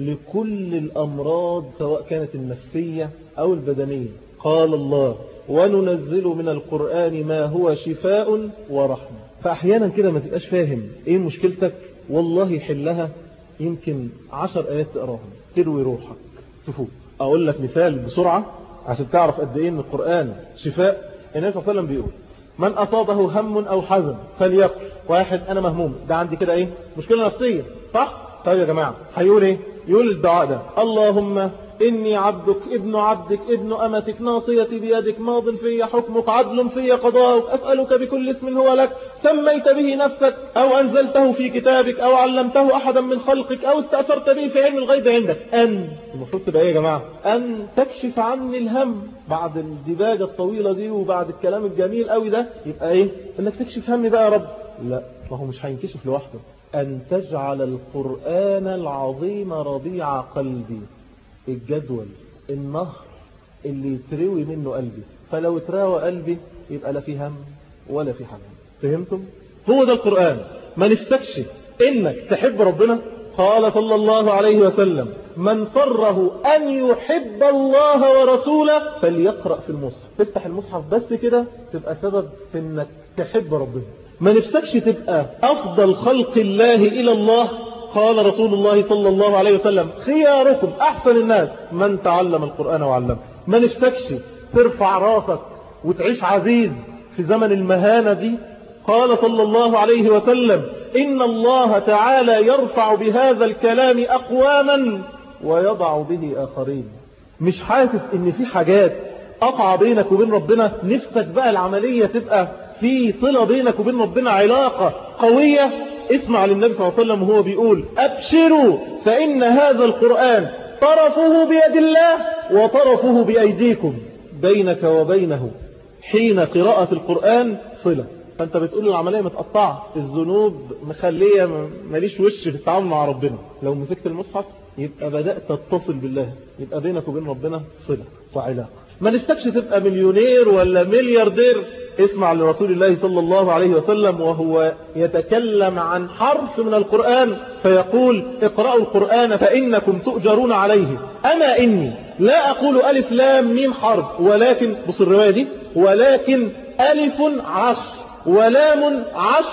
[SPEAKER 2] لكل الأمراض، سواء كانت النفسية أو البدنية. قال الله: وننزل من القرآن ما هو شفاء ورحمة. فأحيانا كده ما تبقاش فاهم ايه مشكلتك، والله يحلها. يمكن 10 آيات تقراهم تروي روحك تفوق. أقول لك مثال بسرعة عشان تعرف قد ايه ان القرآن شفاء. النبي صلى الله عليه وسلم بيقول: من أصابه هم أو حزن فليقل. واحد أنا مهموم، ده عندي كده ايه؟ مشكلة نفسية، صح؟ طيب يا جماعة هيقول ايه؟ يقول الدعاء ده: اللهم إني عبدك ابن عبدك ابن أمتك ناصيتي بيدك ماض في حكمك عدل في قضاؤك أسألك بكل اسم هو لك سميت به نفسك أو أنزلته في كتابك أو علمته أحدا من خلقك أو استأثرت به في علم الغيب عندك أن. المفروض تبقى إيه يا جماعة؟ أن تكشف عني الهم. بعد الدباجة الطويلة دي وبعد الكلام الجميل قوي ده يبقى إيه؟ إنك تكشف همي بقى يا رب. لا، ما هو مش هينكشف لوحده. أن تجعل القرآن العظيم ربيع قلبي. الجدول، النهر اللي يتروي منه قلبي. فلو اتراوى قلبي يبقى لا في هم ولا في حزن. فهمتم؟ هو ده القرآن. ما نفسكش انك تحب ربنا؟ قال صلى الله عليه وسلم: من فره ان يحب الله ورسوله فليقرأ في المصحف. تفتح المصحف بس كده تبقى سبب في انك تحب ربنا. ما نفسكش تبقى افضل خلق الله الى الله؟ قال رسول الله صلى الله عليه وسلم: خياركم أحسن الناس من تعلم القرآن وعلمه. ما نفسكش ترفع راسك وتعيش عزيز في زمن المهانة دي؟ قال صلى الله عليه وسلم: إن الله تعالى يرفع بهذا الكلام أقواما ويضع به آخرين. مش حاسس إن في حاجات قطع بينك وبين ربنا؟ نفسك بقى العملية تبقى في صلة بينك وبين ربنا، علاقة قوية. اسمع للنبي صلى الله عليه وسلم وهو بيقول: أبشروا فإن هذا القرآن طرفه بيد الله وطرفه بأيديكم، بينك وبينه حين قراءة القرآن صلة. فأنت بتقول العملية متقطعة، الذنوب مخلية ماليش وش في التعامل مع ربنا. لو مسكت المصحف يبقى بدأت تتصل بالله، يبقى بينك وبين ربنا صلة وعلاقة. ما نفسكش تبقى مليونير ولا ملياردير. اسمع لرسول الله صلى الله عليه وسلم وهو يتكلم عن حرف من القرآن فيقول: اقرأوا القرآن فإنكم تؤجرون عليه. أما إني لا أقول ألف لام ميم حرف، ولكن بص الرواية دي: ولكن ألف 10 ولام 10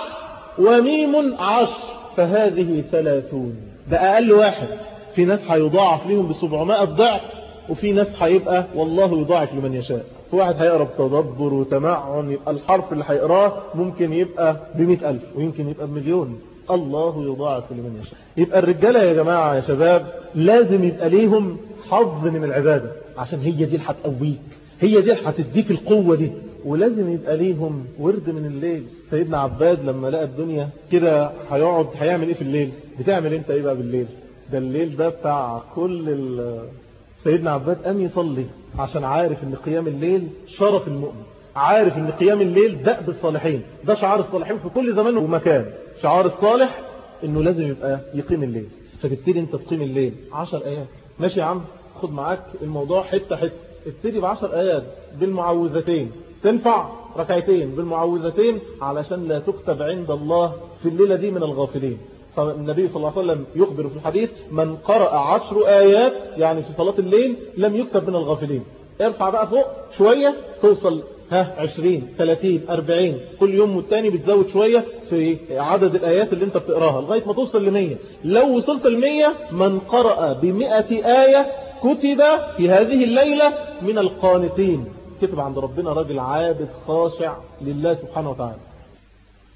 [SPEAKER 2] وميم 10 فهذه 30. ده أقل واحد. في ناس هيضاعف لهم ب700 ضعف، وفي ناس هيبقى والله يضاعف لمن يشاء. في واحد هيقرأ بتدبر وتمعن، يبقى الحرف اللي هيقراه ممكن يبقى ب100,000 ويمكن يبقى ب1,000,000. الله يضاعف لمن يشاء. يبقى الرجالة يا جماعة يا شباب لازم يبقى ليهم حظ من العبادة، عشان هي دي اللي هتقويك، هي دي اللي هتديك القوة دي. ولازم يبقى ليهم ورد من الليل. سيدنا عباد لما لقى الدنيا كده هيقعد هيعمل ايه في الليل؟ بتعمل انت ايه بقى بالليل؟ ده الليل ده بتاع كل سيدنا عباد قام يصلي، عشان عارف ان قيام الليل شرف المؤمن، عارف ان قيام الليل دأب الصالحين. ده شعار الصالحين في كل زمان ومكان. شعار الصالح انه لازم يبقى يقيم الليل. فتبتدي انت تقيم الليل 10 آيات. ماشي يا عم، خد معاك الموضوع حتة حتة. ابتدي ب10 آيات بالمعوذتين، تنفع ركعتين بالمعوذتين علشان لا تكتب عند الله في الليلة دي من الغافلين. فالنبي صلى الله عليه وسلم يخبر في الحديث: من قرأ 10 آيات يعني في صلاة الليل لم يكتب من الغافلين. ارفع بقى فوق شوية توصل 20 30 40، كل يوم والتاني بتزود شوية في عدد الآيات اللي انت بتقراها لغاية ما توصل ل100. لو وصلت ل100 من قرأ ب100 آية كتب في هذه الليلة من القانتين. كتب عند ربنا راجل عابد خاشع لله سبحانه وتعالى.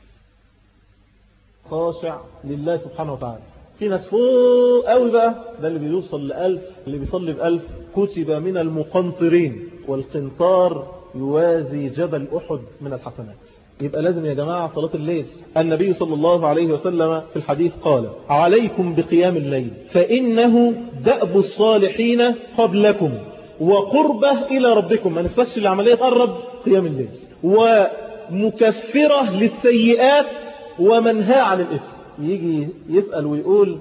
[SPEAKER 2] خاشع لله سبحانه وتعالى. في ناس فوق قوي بقى، ده اللي بيوصل ل1000، اللي بيصلي ب1000 كتب من المقنطرين، والقنطار يوازي جبل أحد من الحسنات. يبقى لازم يا جماعة صلاة الليل. النبي صلى الله عليه وسلم في الحديث قال: عليكم بقيام الليل فإنه دأب الصالحين قبلكم وقربه إلى ربكم. ما نفسكش العملية تقرب، قيام الليل ومكفرة للسيئات ومنهى عن الإثم. يجي يسأل ويقول: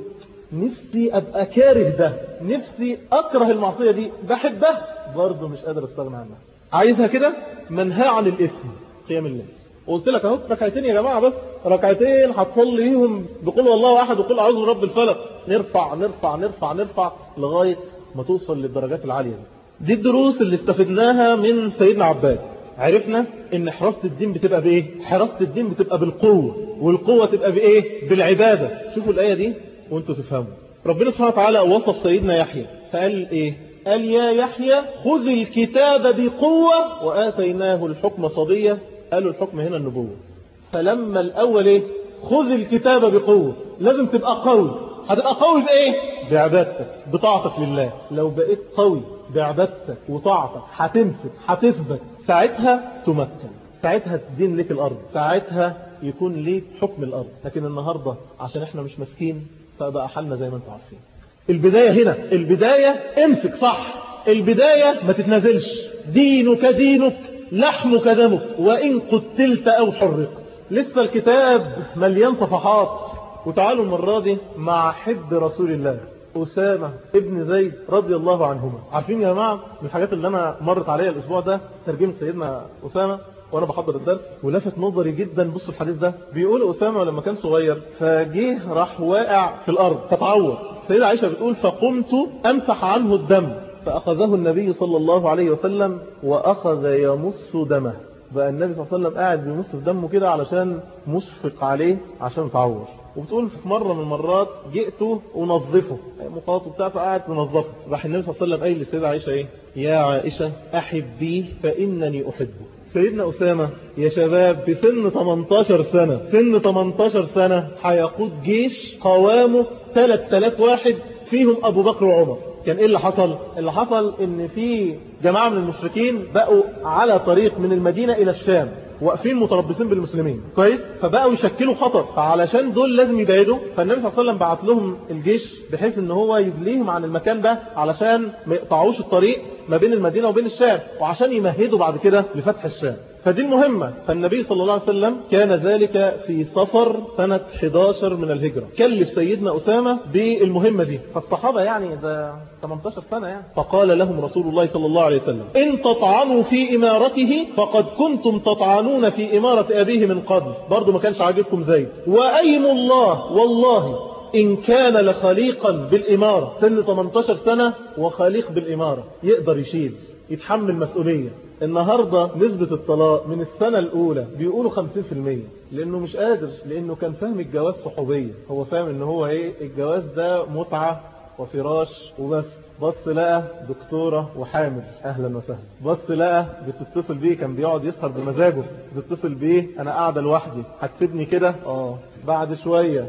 [SPEAKER 2] نفسي أبقى كاره ده، نفسي أكره المعصية دي، بحبها برضه مش قادر استغنى عنها، عايزها كده، منهى عن الإثم، قيام الليل. وقلت لك اهو ركعتين يا جماعة، بس ركعتين هتصليهم بقول والله أحد وقل أعوذ برب الفلق، نرفع نرفع نرفع نرفع لغاية ما توصل للدرجات العالية دي الدروس اللي استفدناها من سيدنا عباد. عرفنا ان حراسة الدين بتبقى بايه؟ حراسة الدين بتبقى بالقوة، والقوة تبقى بايه؟ بالعبادة. شوفوا الآية دي وانتوا تفهموا. ربنا سبحانه وتعالى وصف سيدنا يحيى فقال ايه؟ قال: يا يحيى خذ الكتاب بقوة وآتيناه الحكم صبيا. قالوا الحكم هنا النبوة. فلما الأول ايه؟ خذ الكتاب بقوة. لازم تبقى قوي. هتبقى قوي بايه؟ بعبادتك، بطاعتك لله. لو بقيت قوي بعبادتك وطاعتك هتمسك، هتثبت، ساعتها تمكن، ساعتها تدين لك الأرض، ساعتها يكون ليك حكم الأرض. لكن النهاردة عشان احنا مش مسكين فبقى حالنا زي ما انتم عارفين. البداية هنا، البداية امسك صح، البداية ما تتنازلش. دينك دينك، لحمك دمك، وإن قتلت أو حرقت. لسه الكتاب مليان صفحات. وتعالوا المرة دي مع حب رسول الله أسامة ابن زيد رضي الله عنهما. عارفين يا جماعة من الحاجات اللي أنا مرت عليها الأسبوع ده ترجمة سيدنا أسامة وأنا بحضر الدرس، ولفت نظري جدا. بصوا الحديث ده بيقول: أسامة لما كان صغير فجيه راح واقع في الأرض فتعور. سيدة عائشة بتقول: فقمت أمسح عنه الدم، فأخذه النبي صلى الله عليه وسلم وأخذ يمص دمه. بقى النبي صلى الله عليه وسلم قاعد بيمص في دمه كده علشان مشفق عليه عشان تعور. وبتقول في مرة من المرات جئته ونظفه مخاط وبتاع، فقاعد تنظفه. راح النبي صلى الله عليه وسلم قايل للسيدة عائشة ايه؟ يا عائشة أحبيه فإنني أحبه. سيدنا أسامة يا شباب في سن 18 سنة، سن 18 سنة هيقود جيش قوامه 3000 واحد فيهم أبو بكر وعمر. كان ايه اللي حصل؟ اللي حصل ان في جماعة من المشركين بقوا على طريق من المدينة الى الشام واقفين متربصين بالمسلمين، كويس؟ فبقوا يشكلوا خطر، فعلشان دول لازم يبعدوا. فالنبي صلى الله عليه وسلم بعت لهم الجيش بحيث ان هو يبليهم عن المكان ده علشان ما يقطعوش الطريق ما بين المدينة وبين الشام، وعشان يمهدوا بعد كده لفتح الشام. فدي المهمة. فالنبي صلى الله عليه وسلم كان ذلك في صفر سنة 11 من الهجرة، كلف سيدنا أسامة بالمهمة دي. فالصحابة يعني ده 18 سنة يعني. فقال لهم رسول الله صلى الله عليه وسلم: إن تطعنوا في إمارته فقد كنتم تطعنون في إمارة أبيه من قبل. برضو ما كانش عاجبكم زيد. وأيم الله والله إن كان لخليقا بالإمارة. سن 18 سنة وخليق بالإمارة، يقدر يشيل، يتحمل مسؤولية. النهاردة نسبة الطلاق من السنة الأولى بيقولوا 50%، لأنه مش قادر، لأنه كان فاهم الجواز صحوبية. هو فاهم إنه هو إيه؟ الجواز ده متعة وفراش وبس. بص لقى دكتورة وحامل، أهلا وسهلا. بص لقى بتتصل بيه، كان بيقعد يسهر بمزاجه، بتتصل بيه أنا قاعدة لوحدي، هتسيبني كده؟ بعد شوية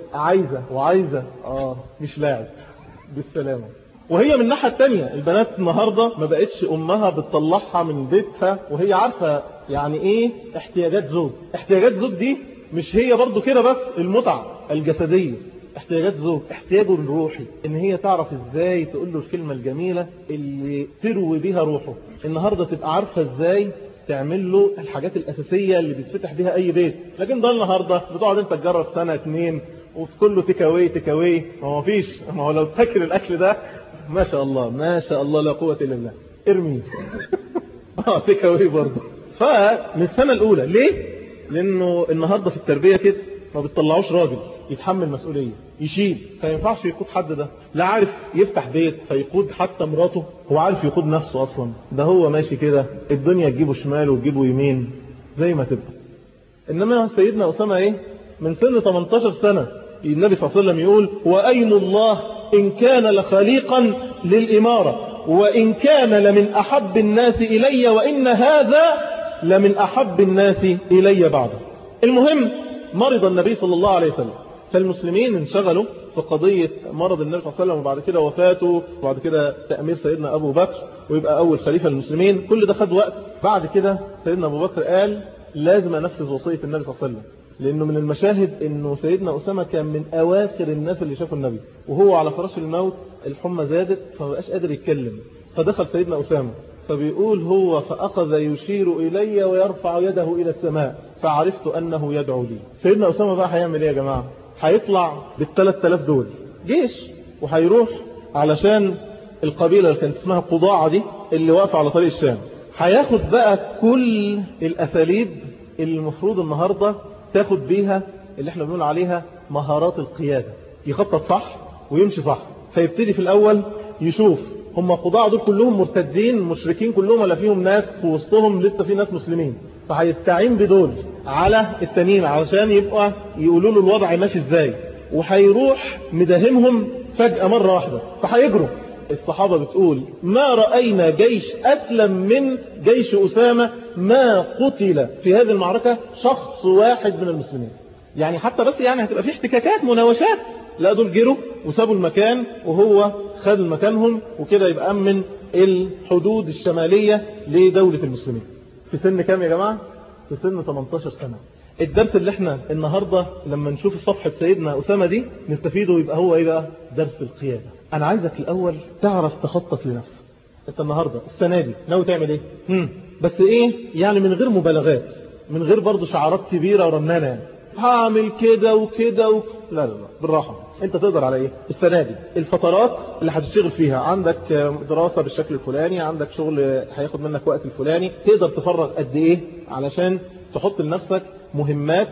[SPEAKER 2] عايزة مش لاعب، بالسلامة. وهي من الناحية التانية البنات النهاردة ما بقتش أمها بتطلعها من بيتها وهي عارفة يعني إيه احتياجات زوج. احتياجات زوج دي مش هي برضو كده بس المتعة الجسدية، احتياجات زوج، احتياجه الروحي، ان هي تعرف ازاي تقول له الكلمة الجميلة اللي تروي بيها روحه. النهاردة تبقى عارفة ازاي تعمل له الحاجات الأساسية اللي بتفتح بيها أي بيت. لكن ده النهاردة بتقعد انت تجرب سنة 2 وفي كله تكاوي. ما فيش، ما هو لو تاكل الأكل ده ما شاء الله ما شاء الله لا قوة إلا بالله ارمي تكاوي برضه. فمن السنة الأولى ليه؟ لأنه النهاردة في التربية كده ما بتطلعوش راجل يتحمل مسؤولية يشيل. فينفعش يقود حد ده، لا عارف يفتح بيت فيقود حتى مراته، هو عارف يقود نفسه أصلا. ده هو ماشي كده الدنيا تجيبه شمال وتجيبه يمين زي ما تبقى. إنما سيدنا أسامة إيه؟ من سن 18 سنة النبي صلى الله عليه وسلم يقول: وأيم الله إن كان لخليقا للإمارة وإن كان لمن أحب الناس إلي وإن هذا لمن أحب الناس إلي بعده. المهم مرض النبي صلى الله عليه وسلم فالمسلمين انشغلوا في قضية مرض النبي صلى الله عليه وسلم وبعد كده وفاته وبعد كده تأمير سيدنا أبو بكر ويبقى أول خليفة للمسلمين. كل ده خد وقت. بعد كده سيدنا أبو بكر قال لازم أنفذ وصية النبي صلى الله عليه وسلم، لأنه من المشاهد أنه سيدنا أسامة كان من أواخر الناس اللي شافوا النبي وهو على فراش الموت، الحمى زادت فمبقاش قادر يتكلم، فدخل سيدنا أسامة فبيقول هو فأخذ يشير إلي ويرفع يده إلى السماء فعرفت أنه يدعو لي. سيدنا أسامة بقى هيعمل إيه يا جماعة؟ هيطلع بال3000 دول جيش وهيروح علشان القبيلة اللي كانت اسمها قضاعة دي اللي واقفة على طريق الشام. هياخد بقى كل الأساليب اللي المفروض النهاردة تاخد بيها اللي احنا بنقول عليها مهارات القيادة، يخطط صح ويمشي صح. فيبتدي في الأول يشوف هم قضاء دول كلهم مرتدين مشركين كلهم ولا فيهم ناس في وسطهم لسه في ناس مسلمين، فهيستعين بدول على التانيين علشان يبقى يقولوا له الوضع ماشي ازاي، وهيروح مداهمهم فجأة مرة واحدة فهيجروا. الصحابة بتقول ما رأينا جيش أسلم من جيش أسامة، ما قتل في هذه المعركة شخص واحد من المسلمين. يعني حتى بس يعني هتبقى في احتكاكات مناوشات، لا دول جروا وسابوا المكان وهو خد مكانهم وكده يبقى أمن الحدود الشمالية لدولة المسلمين. في سن كام يا جماعة؟ في سن 18 سنة. الدرس اللي احنا النهاردة لما نشوف صفحة سيدنا أسامة دي نستفيده يبقى هو ايه بقى؟ درس القيادة. انا عايزك الاول تعرف تخطط لنفسك. انت النهاردة السنة دي ناوي تعمل ايه؟ بس ايه يعني من غير مبالغات، من غير برضو شعارات كبيرة ورنانة يعني هعمل كده وكده لا بالراحة. انت تقدر على ايه السنة دي؟ الفترات اللي هتشتغل فيها، عندك دراسة بالشكل الفلاني، عندك شغل هياخد منك وقت الفلاني، تقدر تفرغ قد ايه علشان تحط لنفسك مهمات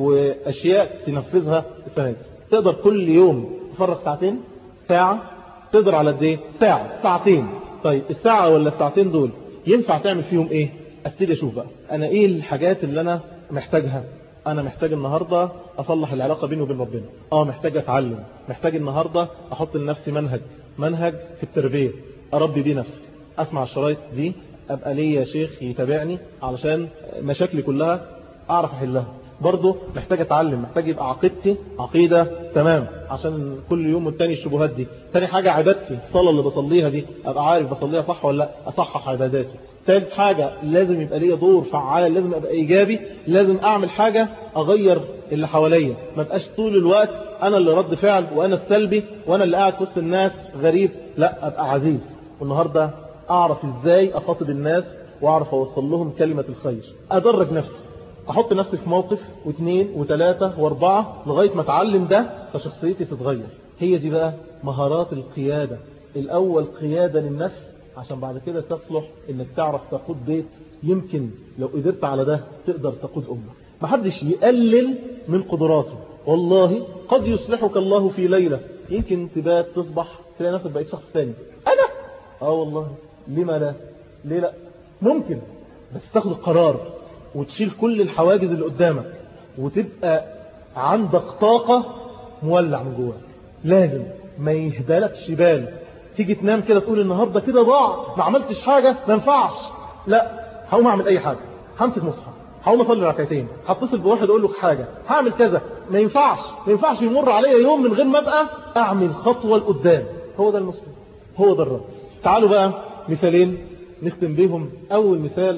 [SPEAKER 2] واشياء تنفذها السنة دي. تقدر كل يوم تفرغ ساعتين، ساعة، تقدر على قد ايه؟ ساعة، ساعتين. طيب الساعة ولا الساعتين دول ينفع تعمل فيهم ايه؟ ابتدي اشوف بقى انا ايه الحاجات اللي انا محتاجها. انا محتاج النهاردة اصلح العلاقة بيني وبين ربنا، محتاج اتعلم، محتاج النهاردة احط لنفسي منهج في التربية اربي بيه نفسي، اسمع الشرايط دي، ابقى ليا شيخ يتابعني علشان مشاكلي كلها اعرف احلها. برضه محتاج اتعلم، محتاج يبقى عقيدتي عقيدة تمام عشان كل يوم والتاني الشبهات دي. تاني حاجة عبادتي، الصلاة اللي بصليها دي ابقى عارف بصليها صح ولا لا، اصحح عباداتي. ثالث حاجة لازم يبقى ليا دور فعال، لازم ابقى ايجابي، لازم اعمل حاجة اغير اللي حواليا، ما بقاش طول الوقت انا اللي رد فعل وانا السلبي وانا اللي قاعد في وسط الناس غريب، لا ابقى عزيز. والنهاردة اعرف ازاي اخاطب الناس واعرف اوصل لهم كلمة الخير، ادرج نفسي، احط نفسي في موقف واثنين وثلاثة واربعة لغاية ما اتعلم ده فشخصيتي تتغير. هي دي بقى مهارات القيادة. الاول قيادة للنفس عشان بعد كده تصلح انك تعرف تقود بيت. يمكن لو قدرت على ده تقدر تقود امة. محدش يقلل من قدراته، والله قد يصلحك الله في ليلة. يمكن تبات تصبح تلاقي نفسك بقيت شخص ثاني. انا والله لما لا، ليه لا؟ ممكن، بس تاخد القرار وتشيل كل الحواجز اللي قدامك وتبقى عندك طاقة مولع من جواك. لازم ما يهدلكش بال تيجي تنام كده تقول النهاردة كده ضاع، ما عملتش حاجة، ما ينفعش. لا، هقوم اعمل اي حاجة، همسك مصحف، هقوم اصلي ركعتين، هتصل بواحد اقول له حاجة، هعمل كذا. ما ينفعش يمر عليا يوم من غير ما ابقى اعمل خطوة لقدام. هو ده المسلم، هو ده الرجل. تعالوا بقى مثالين نختم بيهم. اول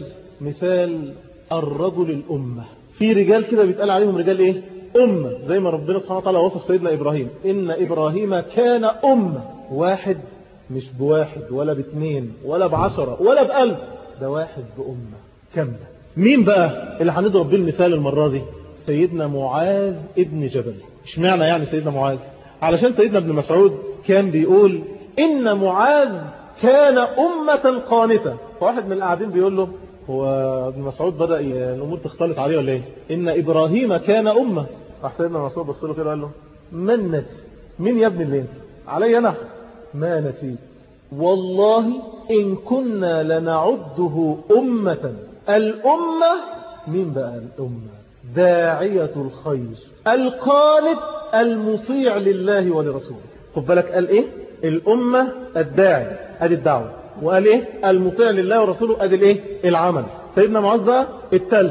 [SPEAKER 2] مثال الرجل الأمة. في رجال كده بيتقال عليهم رجال ايه؟ أمة، زي ما ربنا سبحانه وتعالى وصف سيدنا إبراهيم، إن إبراهيم كان أمة. واحد مش بواحد ولا باثنين ولا ب10 ولا ب1000، ده واحد بأمة كاملة. مين بقى اللي هنضرب بيه المثال المرة دي؟ سيدنا معاذ ابن جبل. اشمعنى يعني سيدنا معاذ؟ علشان سيدنا ابن مسعود كان بيقول إن معاذ كان أمة قانتة. فواحد من القاعدين بيقول له هو ابن مسعود بدأ الأمور تختلط عليه ولا ايه؟ إن إبراهيم كان أمة. راح سيدنا مسعود بص له كده قال له من نسي؟ مين يا ابن اللي انت؟ علي أنا ما نسيت والله إن كنا لنعده أمة. الأمة مين بقى الأمة؟ داعية الخير القانت المطيع لله ولرسوله. خد بالك قال ايه؟ الأمة الداعي ادي الدعوة، وقال ايه؟ المطيع لله ورسوله ادي الايه؟ العمل. سيدنا معاذ بقى الثالثة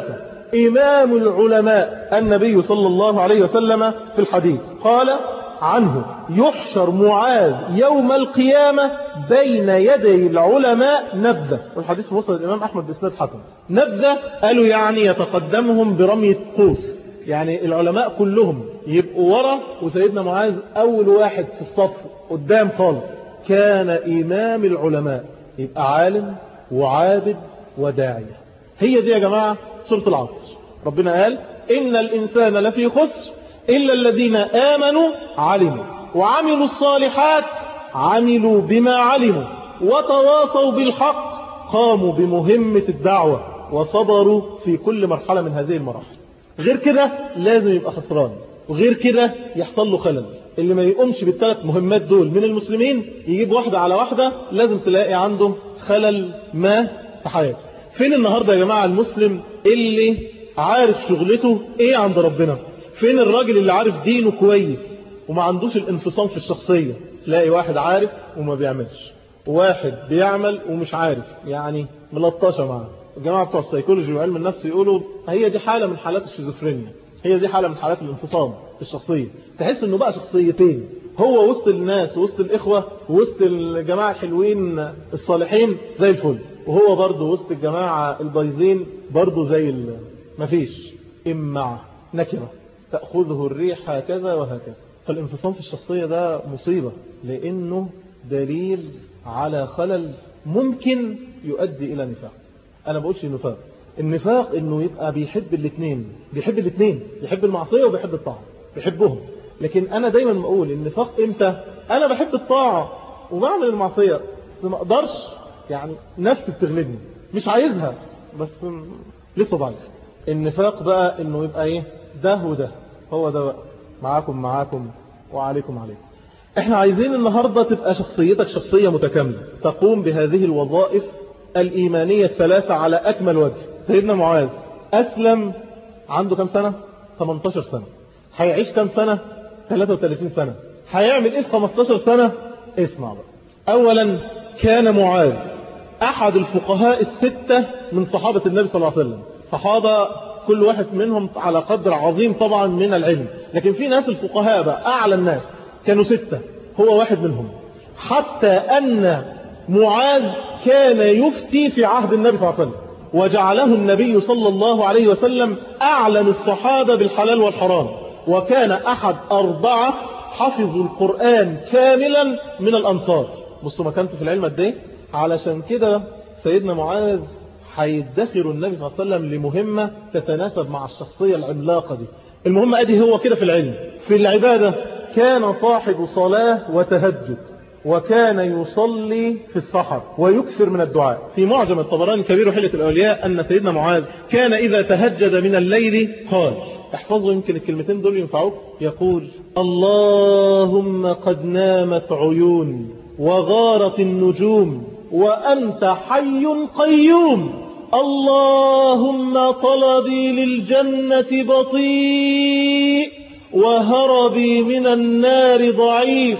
[SPEAKER 2] إمام العلماء النبي صلى الله عليه وسلم في الحديث قال عنه يحشر معاذ يوم القيامة بين يدي العلماء نبذة، والحديث وصل الإمام أحمد بإسناد حسن. نبذة قالوا يعني يتقدمهم برمية قوس، يعني العلماء كلهم يبقوا ورا وسيدنا معاذ أول واحد في الصف قدام خالص. كان إمام العلماء، يبقى عالم وعابد وداعية. هي دي يا جماعة سورة العصر. ربنا قال إن الإنسان لفي خسر إلا الذين آمنوا علموا وعملوا الصالحات عملوا بما علموا وتواصوا بالحق قاموا بمهمة الدعوة وصبروا في كل مرحلة من هذه المراحل. غير كده لازم يبقى خسران، وغير كده يحصل له خلل. اللي ما يقومش بالثلاث مهمات دول من المسلمين يجيب واحدة على واحدة لازم تلاقي عنده خلل ما في حياته. فين النهاردة يا جماعة المسلم اللي عارف شغلته ايه عند ربنا؟ فين الراجل اللي عارف دينه كويس وما عندوش الانفصام في الشخصية؟ تلاقي واحد عارف وما بيعملش، واحد بيعمل ومش عارف، يعني ملطشة معاه. الجماعة بتوع السيكولوجي وعلم النفس يقولوا هي دي حالة من حالات الشيزوفرينيا، هي دي حالة من حالات الانفصام في الشخصية. تحس انه بقى شخصيتين، هو وسط الناس وسط الإخوة وسط الجماعة الحلوين الصالحين زي الفل، وهو برضه وسط الجماعة البايظين برضه زي مفيش. إمع نكرة تأخذه الريح هكذا وهكذا. فالانفصام في الشخصية ده مصيبة، لأنه دليل على خلل ممكن يؤدي إلى نفاق. أنا بقولش نفاق، النفاق إنه يبقى بيحب الاثنين، بيحب المعصية وبيحب الطاعة، بيحبهم. لكن أنا دايما بقول النفاق إمتى؟ أنا بحب الطاعة وبعمل المعصية بس ما أقدرش، يعني نفسي بتغلبني مش عايزها بس لسه ضعيف. النفاق بقى إنه يبقى إيه؟ ده وده، هو ده بقى، معاكم وعليكم. احنا عايزين النهاردة تبقى شخصيتك شخصية متكاملة تقوم بهذه الوظائف الإيمانية الثلاثة على أكمل وجه. سيدنا معاذ أسلم عنده كم سنة؟ 18 سنة. هيعيش كم سنة؟ 33 سنة. هيعمل إيه 15 سنة؟ اسمع بقى. أولا كان معاذ أحد الفقهاء الستة من صحابة النبي صلى الله عليه وسلم. صحابة كل واحد منهم على قدر عظيم طبعا من العلم، لكن في ناس الفقهاء بقى أعلى الناس كانوا 6، هو واحد منهم. حتى أن معاذ كان يفتي في عهد النبي صلى الله عليه وسلم، وجعله النبي صلى الله عليه وسلم أعلم الصحابة بالحلال والحرام، وكان أحد 4 حفظوا القرآن كاملا من الأنصار. بصوا مكانته في العلم قد ايه. علشان كده سيدنا معاذ هيدخر النبي صلى الله عليه وسلم لمهمة تتناسب مع الشخصية العملاقة دي. المهمة ادي هو كده في العلم. في العبادة كان صاحب صلاة وتهجد، وكان يصلي في السحر ويكثر من الدعاء. في معجم الطبراني الكبير وحلية الأولياء أن سيدنا معاذ كان إذا تهجد من الليل قال، احفظوا يمكن الكلمتين دول ينفعوك، يقول اللهم قد نامت عيون وغارت النجوم وأنت حي قيوم، اللهم طلبي للجنة بطيء وهربي من النار ضعيف،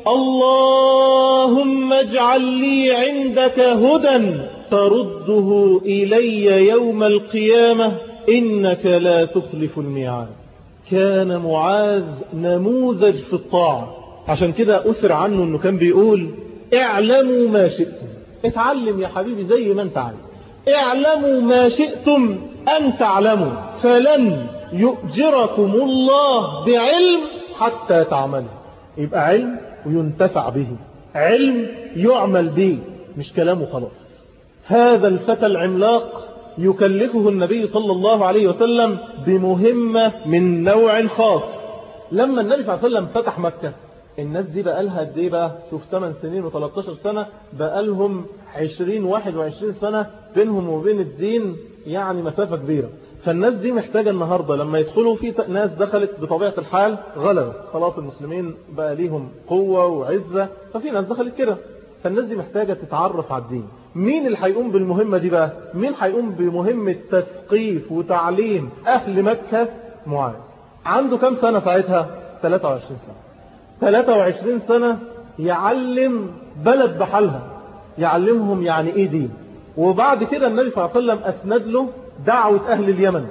[SPEAKER 2] اللهم اجعل لي عندك هدى ترده إلي يوم القيامة إنك لا تخلف الميعاد. كان معاذ نموذج في الطاعة. عشان كده أثر عنه أنه كان بيقول اعلموا ما شئتم. اتعلم يا حبيبي زي ما انت عايز، اعلموا ما شئتم أن تعلموا فلن يؤجركم الله بعلم حتى تعملوا. يبقى علم وينتفع به، علم يعمل به، مش كلامه خلاص. هذا الفتى العملاق يكلفه النبي صلى الله عليه وسلم بمهمة من نوع خاص. لما النبي صلى الله عليه وسلم فتح مكة، الناس دي بقى لها قد ايه بقى؟ شوف 8 سنين و13 سنة، بقى لهم 20-21 سنة بينهم وبين الدين، يعني مسافة كبيرة. فالناس دي محتاجة النهاردة لما يدخلوا، في ناس دخلت بطبيعة الحال غلبة، خلاص المسلمين بقى ليهم قوة وعزة، ففي ناس دخلت كده. فالناس دي محتاجة تتعرف على الدين. مين اللي هيقوم بالمهمة دي بقى؟ مين هيقوم بمهمة تثقيف وتعليم أهل مكة؟ معاذ. عنده كم سنة ساعتها؟ 23 سنة. 23 سنة يعلم بلد بحالها، يعلمهم يعني ايه دين. وبعد كده النبي صلى الله عليه وسلم أسند له دعوة أهل اليمن،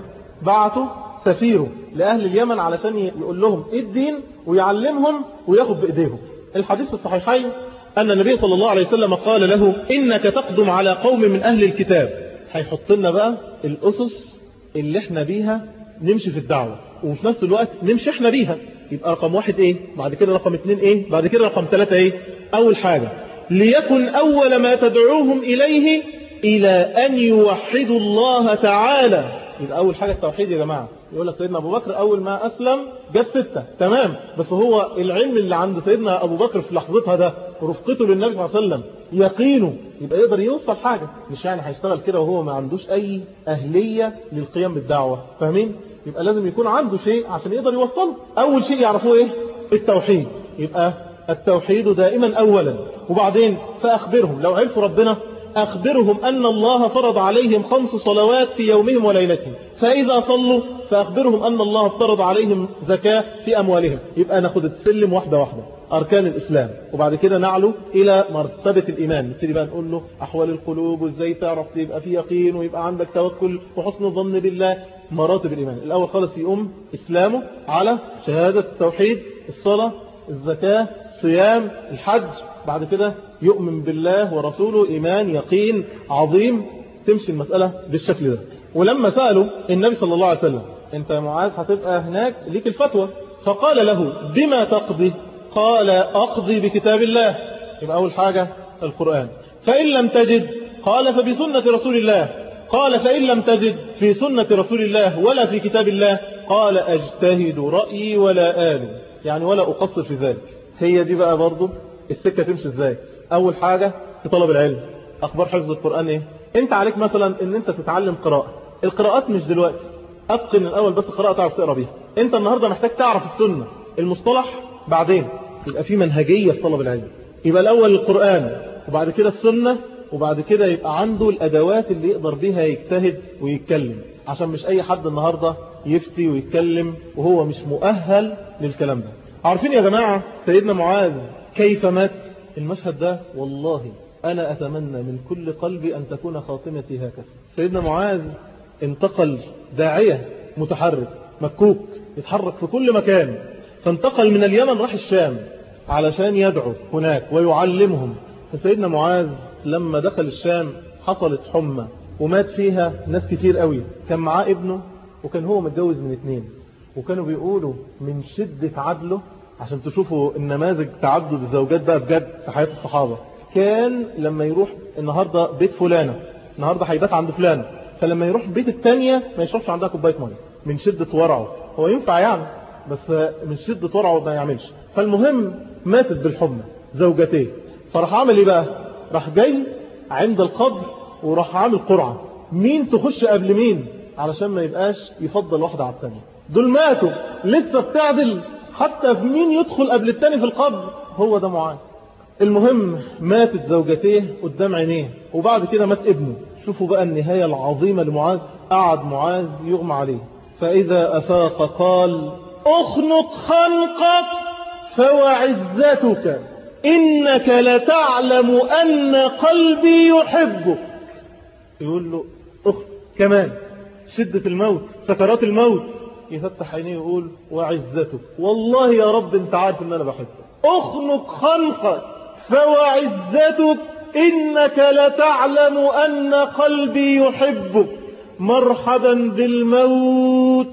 [SPEAKER 2] بعتوا سفيره لأهل اليمن علشان يقول لهم إيه الدين ويعلمهم وياخد بإيديهم. الحديث الصحيحين أن النبي صلى الله عليه وسلم قال له إنك تقدم على قوم من أهل الكتاب. هيحط لنا بقى الأسس اللي احنا بيها نمشي في الدعوة، وفي نفس الوقت نمشي احنا بيها. يبقى رقم 1 ايه، بعد كده رقم 2 ايه، بعد كده رقم 3 ايه. أول حاجة ليكن أول ما تدعوهم إليه إلى أن يوحدوا الله تعالى. يبقى أول حاجة التوحيد يا جماعة. يقول لك سيدنا أبو بكر أول ما أسلم جاب 6، تمام، بس هو العلم اللي عند سيدنا أبو بكر في لحظتها ده ورفقته للنبي صلى الله عليه وسلم يقينه، يبقى يقدر يوصل حاجة. مش يعني هيشتغل كده وهو ما عندوش أي أهلية للقيام بالدعوة، فاهمين؟ يبقى لازم يكون عنده شيء عشان يقدر يوصله. أول شيء يعرفوه إيه؟ التوحيد. يبقى التوحيد دائما أولا، وبعدين فأخبرهم لو عرفوا ربنا أخبرهم أن الله فرض عليهم 5 صلوات في يومهم وليلتهم، فإذا صلوا فأخبرهم أن الله فرض عليهم زكاة في أموالهم. يبقى ناخد السلم واحدة واحدة، أركان الإسلام، وبعد كده نعلو إلى مرتبة الإيمان. نبتدي بقى نقول له أحوال القلوب وإزاي تعرف يبقى في يقين ويبقى عندك توكل وحسن الظن بالله. مراتب الإيمان الأول خالص يقوم إسلامه على شهادة التوحيد، الصلاة، الزكاة، صيام، الحج. بعد كده يؤمن بالله ورسوله إيمان يقين عظيم. تمشي المسألة بالشكل ده. ولما سألوا النبي صلى الله عليه وسلم انت يا معاذ هتبقى هناك ليك الفتوى، فقال له بما تقضي؟ قال أقضي بكتاب الله. يبقى أول حاجة القرآن. فإن لم تجد قال فبسنة رسول الله. قال فإن لم تجد في سنة رسول الله ولا في كتاب الله قال أجتهد رأيي ولا آل، يعني ولا أقصر في ذلك. هي دي بقى برضو السكة تمشي ازاي. أول حاجة في طلب العلم، أخبار حفظ القرآن إيه؟ أنت عليك مثلا أن أنت تتعلم قراءة. القراءات مش دلوقتي، أتقن الأول بس القراءة تعرف تقرأ بيها. أنت النهاردة محتاج تعرف السنة، المصطلح بعدين. يبقى في منهجية في طلب العلم. يبقى الأول القرآن وبعد كده السنة، وبعد كده يبقى عنده الأدوات اللي يقدر بيها يجتهد ويتكلم، عشان مش أي حد النهاردة يفتي ويتكلم وهو مش مؤهل للكلام ده. عارفين يا جماعة سيدنا معاذ كيف مات؟ المشهد ده والله أنا أتمنى من كل قلبي أن تكون خاتمتي هكذا. سيدنا معاذ انتقل داعية متحرك مكوك يتحرك في كل مكان، فانتقل من اليمن راح الشام علشان يدعو هناك ويعلمهم. فسيدنا معاذ لما دخل الشام حصلت حمى ومات فيها ناس كتير قوي. كان معاه ابنه وكان هو متجوز من 2، وكانوا بيقولوا من شدة عدله، عشان تشوفوا النماذج تعدد الزوجات بقى بجد في حياة الصحابة. كان لما يروح النهاردة بيت فلانة، النهاردة هيبات عند فلانة، فلما يروح بيت التانية ما يشربش عندها كوباية مية من شدة ورعه. هو ينفع يعني، بس من شدة ورعه ما يعملش. فالمهم ماتت بالحمى زوجتين. فراح عامل ايه بقى؟ راح جاي عند القبر وراح عامل قرعة، مين تخش قبل مين، علشان ما يبقاش يفضل واحدة على التانية. دول ماتوا لسه بتعدل حتى في مين يدخل قبل التاني في القبر. هو ده معاذ. المهم ماتت زوجتيه قدام عينيه، وبعد كده مات ابنه. شوفوا بقى النهاية العظيمة لمعاذ. قعد معاذ يغمى عليه، فإذا أفاق قال أخنق خنقك فوعزتك إنك لتعلم أن قلبي يحبك. يقول له أخنق كمان، شدة الموت، سكرات الموت. يفتح عينيه يقول وعزتك، والله يا رب انت عارف ان انا بحبك. اخنق خنقك فوعزتك انك لتعلم ان قلبي يحبك. مرحبا بالموت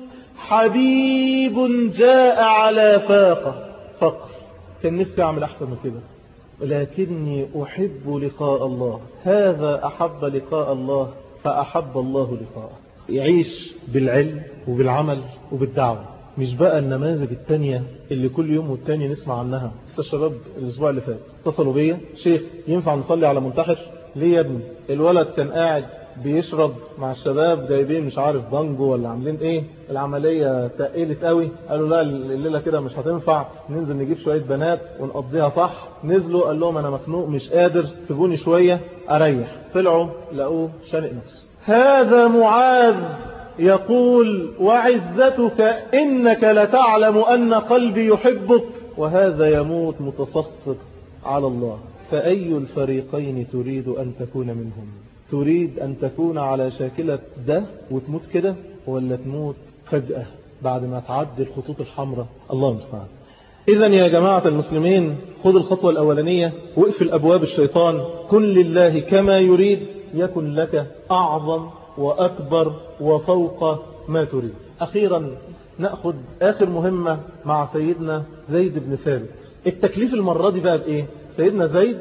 [SPEAKER 2] حبيب جاء على فقر. كان نفسي اعمل احسن من كده، لكني احب لقاء الله. هذا احب لقاء الله فاحب الله لقاءه. يعيش بالعلم وبالعمل وبالدعوة، مش بقى النماذج التانية اللي كل يوم والتاني نسمع عنها. الشباب الاسبوع اللي فات اتصلوا بيا، شيخ ينفع نصلي على منتحر؟ ليه يا ابني؟ الولد كان قاعد بيشرب مع الشباب جايبين مش عارف بانجو ولا عاملين ايه، العملية تقلت قوي. قالوا لا الليلة كده مش هتنفع، ننزل نجيب شوية بنات ونقضيها صح. نزلوا قال لهم انا مخنوق مش قادر، سيبوني شوية اريح. طلعوا لقوه شانق نفسه. هذا معاذ يقول وعزتك إنك لتعلم أن قلبي يحبك، وهذا يموت متسخط على الله. فأي الفريقين تريد أن تكون منهم؟ تريد أن تكون على شاكلة ده وتموت كده، ولا تموت فجأة بعد ما تعدي الخطوط الحمراء؟ الله المستعان. إذا يا جماعة المسلمين، خذ الخطوة الأولانية واقفل أبواب الشيطان. كن لله كما يريد يكن لك أعظم وأكبر وفوق ما تريد. أخيرا نأخذ آخر مهمة مع سيدنا زيد بن ثابت. التكليف المرة دي بقى بإيه؟ سيدنا زيد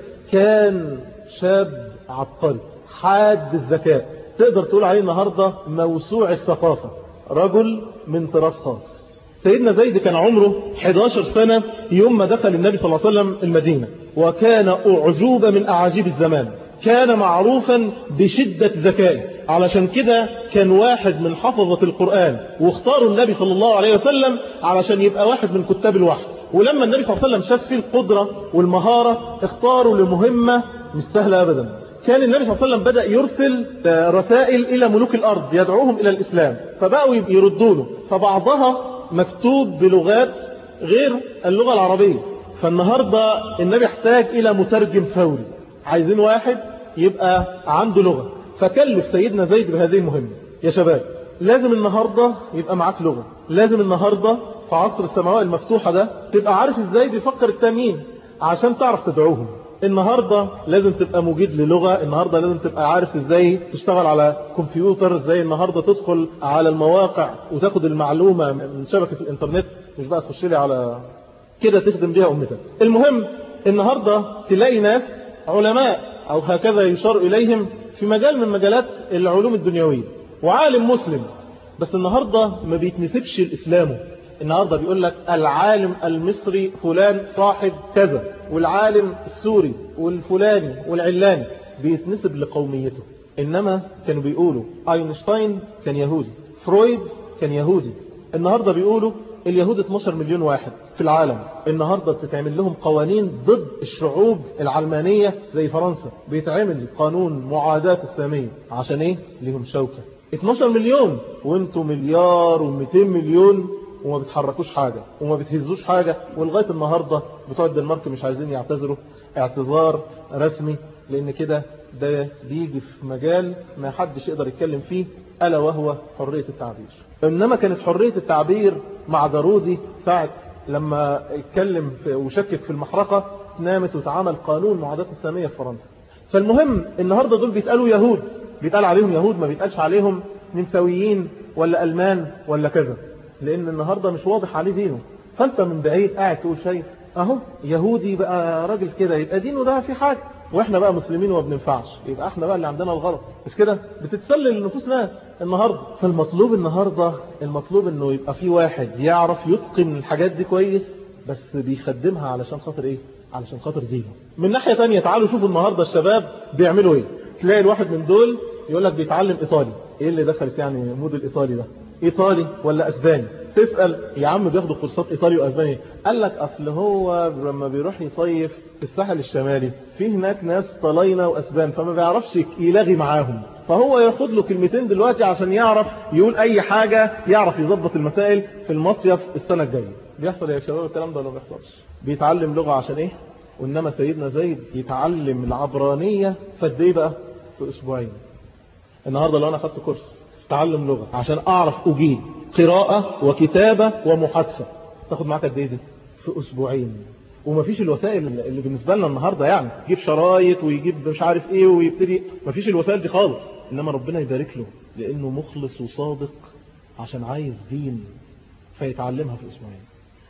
[SPEAKER 2] كان شاب عبقري حاد الذكاء، تقدر تقول عليه النهاردة موسوع الثقافة، رجل من طراز خاص. سيدنا زيد كان عمره 11 سنة يوم ما دخل النبي صلى الله عليه وسلم المدينة، وكان أعجوبة من أعاجيب الزمان، كان معروفا بشدة ذكائه، علشان كده كان واحد من حفظة القرآن، واختاروا النبي صلى الله عليه وسلم علشان يبقى واحد من كتاب الوحي. ولما النبي صلى الله عليه وسلم شاف فيه القدرة والمهارة اختاروا لمهمة مش سهلة أبدا. كان النبي صلى الله عليه وسلم بدأ يرسل رسائل إلى ملوك الأرض يدعوهم إلى الإسلام، فبقوا يردونه، فبعضها مكتوب بلغات غير اللغة العربية. فالنهاردة النبي احتاج إلى مترجم فوري، عايزين واحد يبقى عنده لغة، فكلف سيدنا زيد بهذه المهمة. يا شباب لازم النهاردة يبقى معاك لغة، لازم النهاردة في عصر السماوات المفتوحة ده تبقى عارف ازاي بيفكر التانيين عشان تعرف تدعوهم. النهاردة لازم تبقى مجيد للغة، النهاردة لازم تبقى عارف ازاي تشتغل على كمبيوتر، ازاي النهاردة تدخل على المواقع وتاخد المعلومة من شبكة الانترنت، مش بقى تخش لي على كده تخدم بيها أمتك. المهم النهاردة تلاقي ناس علماء أو هكذا يشار إليهم في مجال من مجالات العلوم الدنيوية، وعالم مسلم، بس النهاردة ما بيتنسبش الإسلام. النهاردة بيقول لك العالم المصري فلان صاحب كذا، والعالم السوري والفلاني والعلاني بيتنسب لقوميته. إنما كانوا بيقولوا أينشتاين كان يهودي، فرويد كان يهودي. النهاردة بيقولوا اليهود 12 مليون واحد في العالم. النهاردة بتتعمل لهم قوانين ضد الشعوب العلمانية زي فرنسا، بيتعمل قانون معاداة السامية. عشان ايه؟ ليهم شوكة. 12 مليون وانتم مليار و200 مليون وما بتحركوش حاجة وما بتهزوش حاجة. ولغاية النهاردة بتوع الدنمارك مش عايزين يعتذروا اعتذار رسمي، لان كده ده بيجي في مجال ما حدش يقدر يتكلم فيه، ألا وهو حرية التعبير. إنما كانت حرية التعبير مع دارودي ساعة لما اتكلم وشكك في المحرقة، نامت وتعامل قانون معاداة السامية في فرنسا. فالمهم النهاردة دول بيتقالوا يهود، بيتقال عليهم يهود، ما بيتقالش عليهم نمساويين ولا ألمان ولا كذا، لأن النهاردة مش واضح عليه دينه. فأنت من بعيد قاعد تقول شيء أهو يهودي بقى راجل كده يبقى دينه ده في حاجة، واحنا بقى مسلمين وما بننفعش، يبقى احنا بقى اللي عندنا الغلط. مش كده بتتسلل لنفوس ناس النهارده. فالمطلوب النهارده المطلوب انه يبقى في واحد يعرف يتقن الحاجات دي كويس، بس بيخدمها علشان خاطر ايه؟ علشان خاطر دينه. من ناحيه ثانيه تعالوا شوفوا النهارده الشباب بيعملوا ايه. تلاقي الواحد من دول يقول لك بيتعلم ايطالي. ايه اللي دخلت يعني مود الايطالي ده؟ ايطالي ولا اسباني؟ تسأل يا عم بياخدوا كورسات ايطالي واسباني، قال لك اصل هو لما بيروح يصيف في الساحل الشمالي في هناك ناس طلاينة واسبان، فما بيعرفش يلاغي معاهم، فهو ياخد له كلمتين دلوقتي عشان يعرف يقول اي حاجة، يعرف يضبط المسائل في المصيف السنة الجاية. بيحصل يا شباب الكلام ده ولا ما بيحصلش؟ بيتعلم لغة عشان ايه؟ وانما سيدنا زيد يتعلم العبرانية فقد ايه بقى؟ في اسبوعين. النهاردة لو انا خدت كورس تعلم لغة عشان اعرف اجيد قراءة وكتابة ومحادثة، تاخد معاك قد ايه دي؟ في اسبوعين. ومفيش الوسائل اللي بالنسبة لنا النهاردة، يعني يجيب شرايط ويجيب مش عارف ايه ويبتدي، مفيش الوسائل دي خالص. انما ربنا يبارك له لانه مخلص وصادق عشان عايز دين، فيتعلمها في اسبوعين.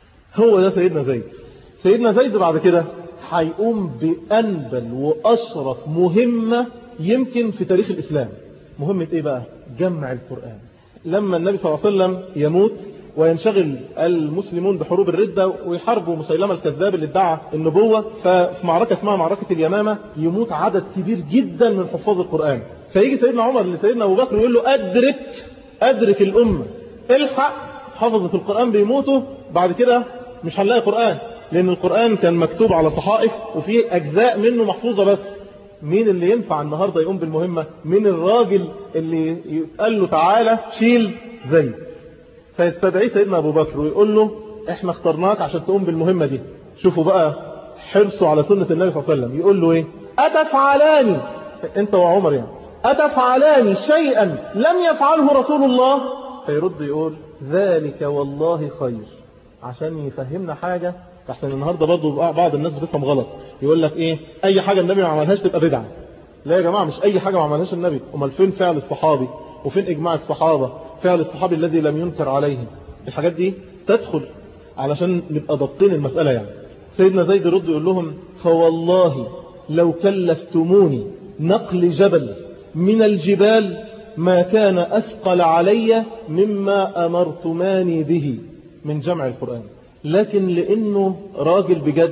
[SPEAKER 2] هو ده سيدنا زيد. سيدنا زيد بعد كده هيقوم بأنبل وأشرف مهمة يمكن في تاريخ الإسلام. مهمة ايه بقى؟ جمع القرآن. لما النبي صلى الله عليه وسلم يموت وينشغل المسلمون بحروب الردة ويحاربوا مسيلمة الكذاب اللي ادعى النبوة، ففي معركة اسمها معركة اليمامة يموت عدد كبير جدا من حفاظ القرآن. فيجي سيدنا عمر لسيدنا أبو بكر ويقول له أدرك الأمة، الحق حفظة القرآن بيموتوا، بعد كده مش هنلاقي قرآن، لأن القرآن كان مكتوب على صحائف وفي أجزاء منه محفوظة بس. مين اللي ينفع النهاردة يقوم بالمهمة؟ مين الراجل اللي يقال له تعالى شيل زيد؟ فيستدعيه سيدنا أبو بكر ويقول له احنا اخترناك عشان تقوم بالمهمة دي. شوفوا بقى حرصوا على سنة النبي صلى الله عليه وسلم. يقول له ايه؟ أتفعلاني، انت وعمر يعني، أتفعلاني شيئا لم يفعله رسول الله؟ فيرد يقول ذلك والله خير، عشان يفهمنا حاجة. عشان النهاردة برضو بعض الناس بتفهم غلط، يقول لك ايه اي حاجة النبي ما عملهاش تبقى بدعة. لا يا جماعة، مش اي حاجة ما عملهاش النبي. امال فين فعل الصحابي وفين اجماع الصحابة؟ فعل الصحابي الذي لم ينكر عليه. الحاجات دي تدخل علشان نبقى ضبطين المسألة يعني. سيدنا زيد يرد يقول لهم فوالله لو كلفتموني نقل جبل من الجبال ما كان أثقل علي مما أمرتماني به من جمع القرآن. لكن لأنه راجل بجد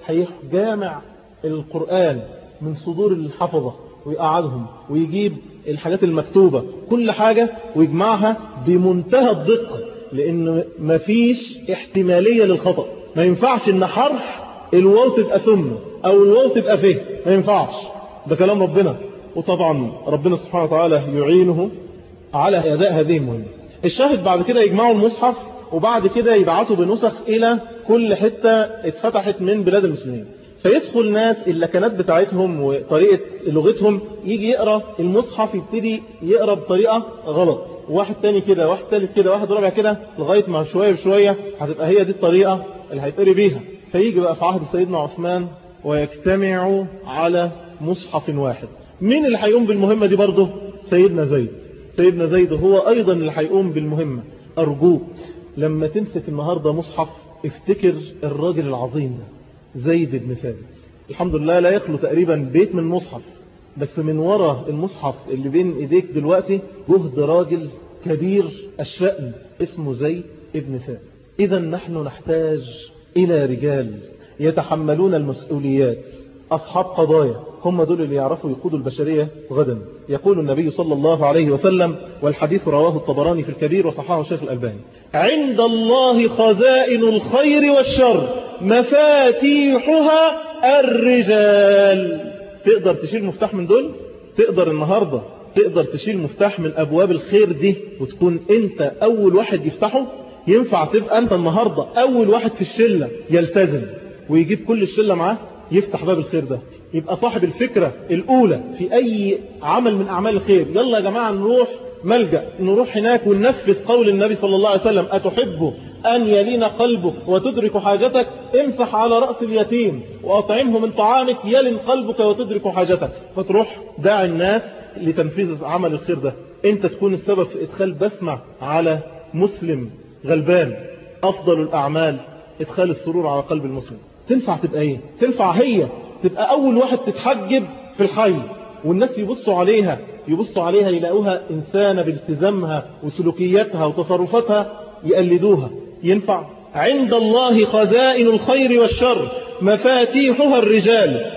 [SPEAKER 2] هيجامع القرآن من صدور الحفظة ويقعدهم ويجيب الحاجات المكتوبة كل حاجة ويجمعها بمنتهى الدقة، لأنه مفيش احتمالية للخطأ. ما ينفعش إن حرف الواو تبقى ثم أو الواو تبقى فيه، ما ينفعش، ده كلام ربنا. وطبعا ربنا سبحانه وتعالى يعينه على أداء هذه المهمة. الشاهد بعد كده يجمعوا المصحف، وبعد كده يبعثوا بنسخ إلى كل حتة اتفتحت من بلاد المسلمين. فيدخل ناس اللكنات بتاعتهم وطريقة لغتهم، يجي يقرأ المصحف يبتدي يقرأ بطريقة غلط، واحد تاني كده، واحد تالت كده، واحد رابع كده، لغاية ما شوية بشوية هتبقى هي دي الطريقة اللي هيتقري بيها. فيجي بقى في عهد سيدنا عثمان ويجتمعوا على مصحف واحد. مين اللي هيقوم بالمهمة دي برضه؟ سيدنا زيد. سيدنا زيد هو أيضا اللي هيقوم بالمهمة. أرجوك لما تمسك النهاردة مصحف افتكر الراجل العظيم ده زيد بن ثابت. الحمد لله لا يخلو تقريبا بيت من مصحف، بس من وراء المصحف اللي بين ايديك دلوقتي جهد راجل كبير الشأن اسمه زيد بن ثابت. إذا نحن نحتاج إلى رجال يتحملون المسؤوليات، أصحاب قضايا، هم دول اللي يعرفوا يقودوا البشرية غدا. يقول النبي صلى الله عليه وسلم، والحديث رواه الطبراني في الكبير وصححه الشيخ الألباني: عند الله خزائن الخير والشر مفاتيحها الرجال. تقدر تشيل مفتاح من دول؟ تقدر النهاردة تقدر تشيل مفتاح من أبواب الخير دي وتكون أنت أول واحد يفتحه؟ ينفع تبقى أنت النهاردة أول واحد في الشلة يلتزم ويجيب كل الشلة معاه يفتح باب الخير ده، يبقى صاحب الفكرة الأولى في أي عمل من أعمال الخير؟ يلا يا جماعة نروح ملجأ، نروح هناك وننفذ قول النبي صلى الله عليه وسلم: أتحب أن يلين قلبك وتدرك حاجتك؟ امسح على رأس اليتيم وأطعمه من طعامك يلين قلبك وتدرك حاجتك. فتروح داعي الناس لتنفيذ عمل الخير ده. انت تكون السبب في إدخال بسمة على مسلم غلبان. أفضل الأعمال إدخال السرور على قلب المسلم. تنفع تبقى ايه؟ تنفع هي تبقى أول واحد تتحجب في الحي والناس يبصوا عليها يلاقوها إنسانة بالتزامها وسلوكياتها وتصرفاتها يقلدوها. ينفع؟ عند الله خزائن الخير والشر مفاتيحها الرجال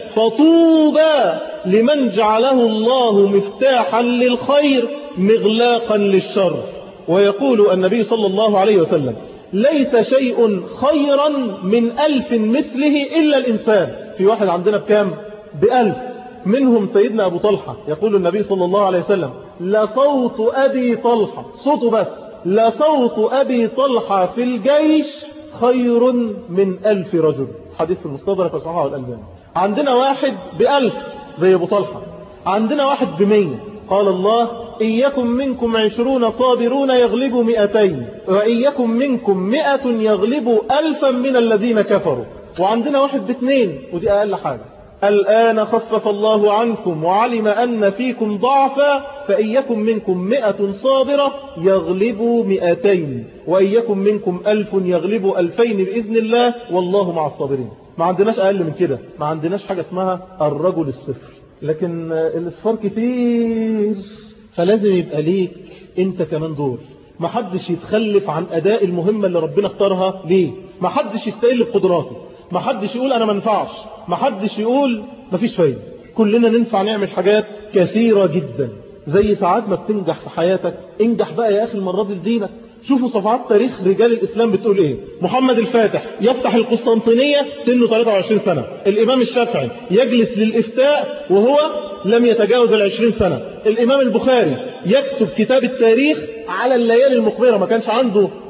[SPEAKER 2] فطوبى لمن جعله الله مفتاحا للخير مغلاقا للشر. ويقول النبي صلى الله عليه وسلم: ليس شيء خيرا من 1000 مثله إلا الإنسان. في واحد عندنا بكام؟ ب1000. منهم سيدنا أبو طلحة. يقول النبي صلى الله عليه وسلم: لصوت أبي طلحة، صوته بس، لصوت أبي طلحة في الجيش خير من 1000 رجل. حديث في المستدرك وصححه الألباني. عندنا واحد ب1000 زي أبو طلحة، عندنا واحد ب100. قال الله: إن يكن منكم 20 صابرون يغلبوا 200، وإن يكن منكم 100 يغلبوا 1000 من الذين كفروا. وعندنا واحد ب2 ودي أقل حاجة: الآن خفف الله عنكم وعلم أن فيكم ضعفا فإن يكن منكم 100 صابرة يغلبوا 200، وإن يكن منكم 1000 يغلبوا 2000 بإذن الله والله مع الصابرين. ما عندناش أقل من كده. ما عندناش حاجة اسمها الرجل الصفر، لكن الإصفار كتير. فلازم يبقى ليك انت كمان دور. ما حدش يتخلف عن أداء المهمة اللي ربنا اختارها ليه. ما حدش يستقل بقدراته، ما حدش يقول أنا ما نفعش، ما حدش يقول ما فيش فايدة. كلنا ننفع نعمل حاجات كثيرة جدا. زي ساعات ما بتنجح في حياتك، انجح بقى يا أخي المرة دي لدينك. شوفوا صفحات تاريخ رجال الإسلام بتقول إيه. محمد الفاتح يفتح القسطنطينية سنه 23 سنة. الإمام الشافعي يجلس للإفتاء وهو لم يتجاوز 20 سنة. الإمام البخاري يكتب كتاب التاريخ على الليالي المقبرة، ما كانش عنده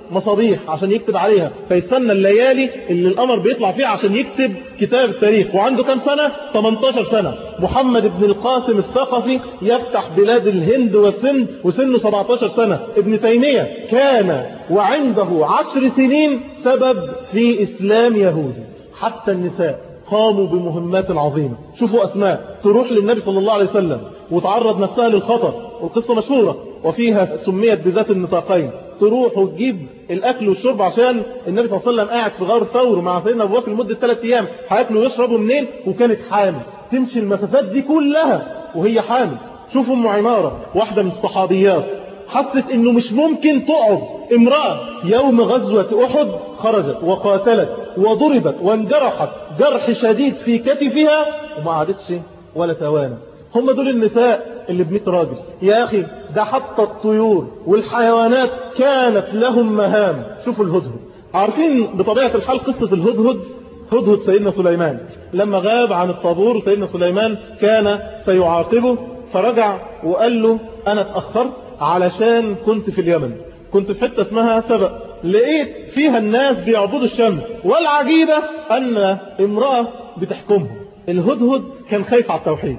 [SPEAKER 2] مصابيح عشان يكتب عليها، فيستنى الليالي اللي القمر بيطلع فيها عشان يكتب كتاب التاريخ. وعنده كم سنة؟ 18 سنة. محمد بن القاسم الثقفي يفتح بلاد الهند والسند وسنه 17 سنة. ابن تيمية كان وعنده 10 سنين سبب في إسلام يهودي. حتى النساء قاموا بمهمات عظيمة. شوفوا أسماء تروح للنبي صلى الله عليه وسلم وتعرض نفسها للخطر، والقصة مشهورة وفيها سميت بذات النطاقين. تروح وتجيب الأكل والشرب عشان النبي صلى الله عليه وسلم قاعد في غار ثور مع سيدنا أبو بكر لمدة 3 أيام، هياكلوا ويشربوا منين؟ وكانت حامل، تمشي المسافات دي كلها وهي حامل. شوفوا أم عمارة واحدة من الصحابيات حست انه مش ممكن تقعد. امرأة يوم غزوة احد خرجت وقاتلت وضربت وانجرحت جرح شديد في كتفها وما عادتش ولا توانى. هم دول النساء اللي ب100 راجل يا اخي. ده حتى الطيور والحيوانات كانت لهم مهام. شوفوا الهدهد، عارفين بطبيعة الحال قصة الهدهد؟ هدهد سيدنا سليمان لما غاب عن الطابور، سيدنا سليمان كان سيعاقبه، فرجع وقال له انا اتأخرت علشان كنت في اليمن، كنت في حتة اسمها سبأ، لقيت فيها الناس بيعبدوا الشمس، والعجيبة ان امرأة بتحكمهم. الهدهد كان خايف على التوحيد،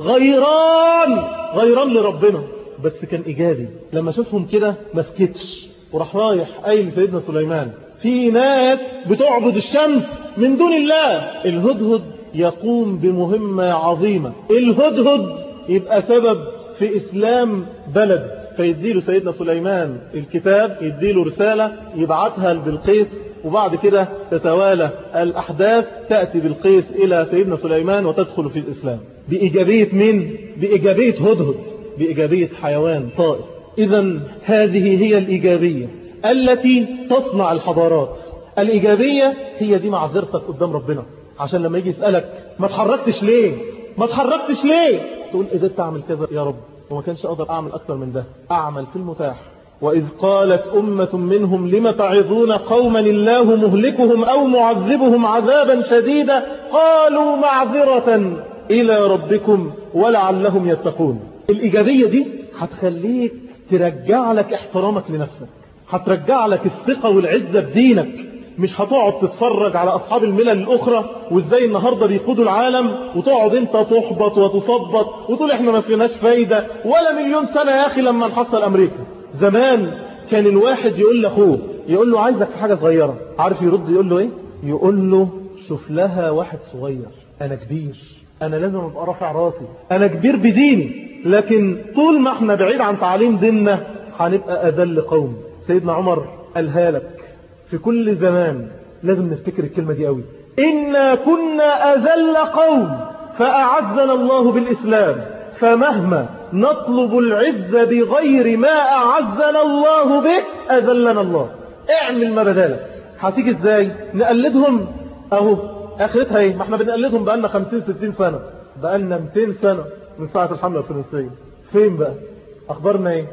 [SPEAKER 2] غيران لربنا، بس كان ايجابي. لما شوفهم كده ما سكتش وراح رايح قايل سيدنا سليمان في ناس بتعبد الشمس من دون الله. الهدهد يقوم بمهمة عظيمة. الهدهد يبقى سبب في إسلام بلد، فيديله سيدنا سليمان الكتاب، يديله رسالة يبعتها لبلقيس، وبعد كده تتوالى الأحداث، تأتي بلقيس إلى سيدنا سليمان وتدخل في الإسلام. بإيجابية من؟ بإيجابية هدهد، بإيجابية حيوان طائر. إذن هذه هي الإيجابية التي تصنع الحضارات. الإيجابية هي دي معذرتك قدام ربنا، عشان لما يجي يسألك ما تحركتش ليه، ما تحركتش ليه، تقول قدرت أعمل كذا يا رب وما كانش أقدر أعمل أكثر من ده، أعمل في المتاح. وإذ قالت أمة منهم لم تعظون قوما الله مهلكهم أو معذبهم عذابا شديدا قالوا معذرة إلى ربكم ولعلهم يتقون. الإيجابية دي هتخليك ترجع لك احترامك لنفسك، هترجع لك الثقة والعزة بدينك. مش هتقعد تتفرج على أصحاب الملل الأخرى وإزاي النهاردة بيقودوا العالم وتقعد انت تحبط وتصبط وتقول احنا ما فيناش فايدة ولا مليون سنة يا أخي لما نحصل أمريكا. زمان كان الواحد يقول لأخوه، يقول له عايزك في حاجة صغيرة، عارف يرد يقول له ايه؟ يقول له شوف لها واحد صغير، أنا كبير، أنا لازم أبقى رافع راسي، أنا كبير بديني. لكن طول ما احنا بعيد عن تعليم ديننا هنبقى أذل قوم. سيدنا عمر قالها لك في كل زمان، لازم نفتكر الكلمة دي قوي. إنا كنا أذل قوم فأعزنا الله بالإسلام، فمهما نطلب العزة بغير ما أعزنا الله به أذلنا الله. اعمل ما بدالك. هتيجي ازاي؟ نقلدهم اهو، اخرتها ايه؟ ما احنا بنقلدهم بقالنا 50-60 سنة، بقالنا 200 سنة من ساعة الحملة الفرنسية. فين بقى اخبارنا ايه؟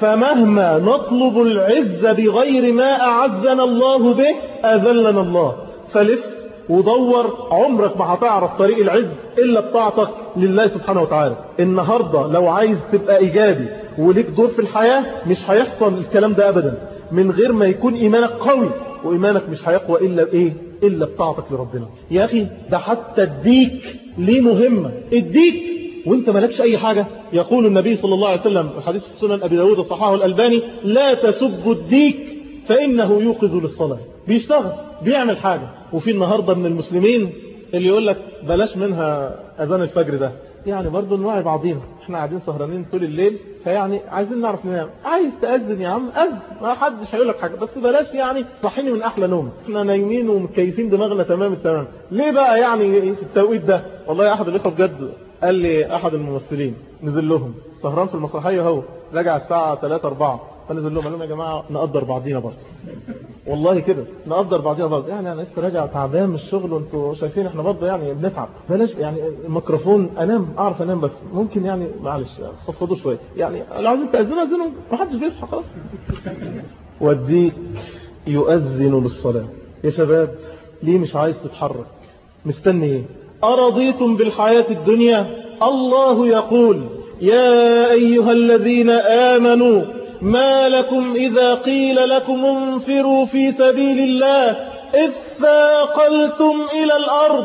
[SPEAKER 2] فمهما نطلب العزة بغير ما أعزنا الله به أذلنا الله. فلف ودور، عمرك ما هتعرف طريق العز إلا بطاعتك لله سبحانه وتعالى. النهاردة لو عايز تبقى إيجابي وليك دور في الحياة، مش هيحصل الكلام ده أبدا من غير ما يكون إيمانك قوي، وإيمانك مش هيقوى إلا بإيه؟ إلا بطاعتك لربنا. يا أخي ده حتى الديك ليه مهمة. الديك وانت مالكش اي حاجة. يقول النبي صلى الله عليه وسلم في حديث السنن ابي داود وصححه الألباني: لا تسبوا الديك فانه يوقظ للصلاة. بيشتغل، بيعمل حاجة. وفي النهاردة من المسلمين اللي يقول لك بلاش منها اذان الفجر ده، يعني برضو نوعي بعضينا، احنا قاعدين سهرانين طول الليل، فيعني عايزين نعرف ننام. عايز تأذن يا عم أذن، ما حدش هيقول لك حاجة، بس بلاش يعني صحيني من احلى نوم، احنا نايمين ومكيفين دماغنا تمام التمام. ليه بقى يعني في التوقيت ده؟ والله احد الاخوه بجد قال لي احد الممثلين نزل لهم سهران في المسرحيه، هو رجع الساعه 3-4، فنزل لهم قال لهم يا جماعه نقدر بعضينا برضه، والله كده نقدر بعضينا برضه، يعني انا لسه راجع تعبان من الشغل وانتوا شايفين احنا برضه يعني بنتعب، بلاش يعني الميكروفون انام، اعرف انام، بس ممكن يعني معلش خفضوا شويه، يعني لو عايزين تاذنوا اذنوا، ما حدش بيصحى خلاص. والديك يؤذن للصلاه. يا شباب ليه مش عايز تتحرك؟ مستني ايه؟ أرضيتم بالحياة الدنيا؟ الله يقول: يا أيها الذين آمنوا ما لكم إذا قيل لكم انفروا في سبيل الله إذ ثاقلتم إلى الأرض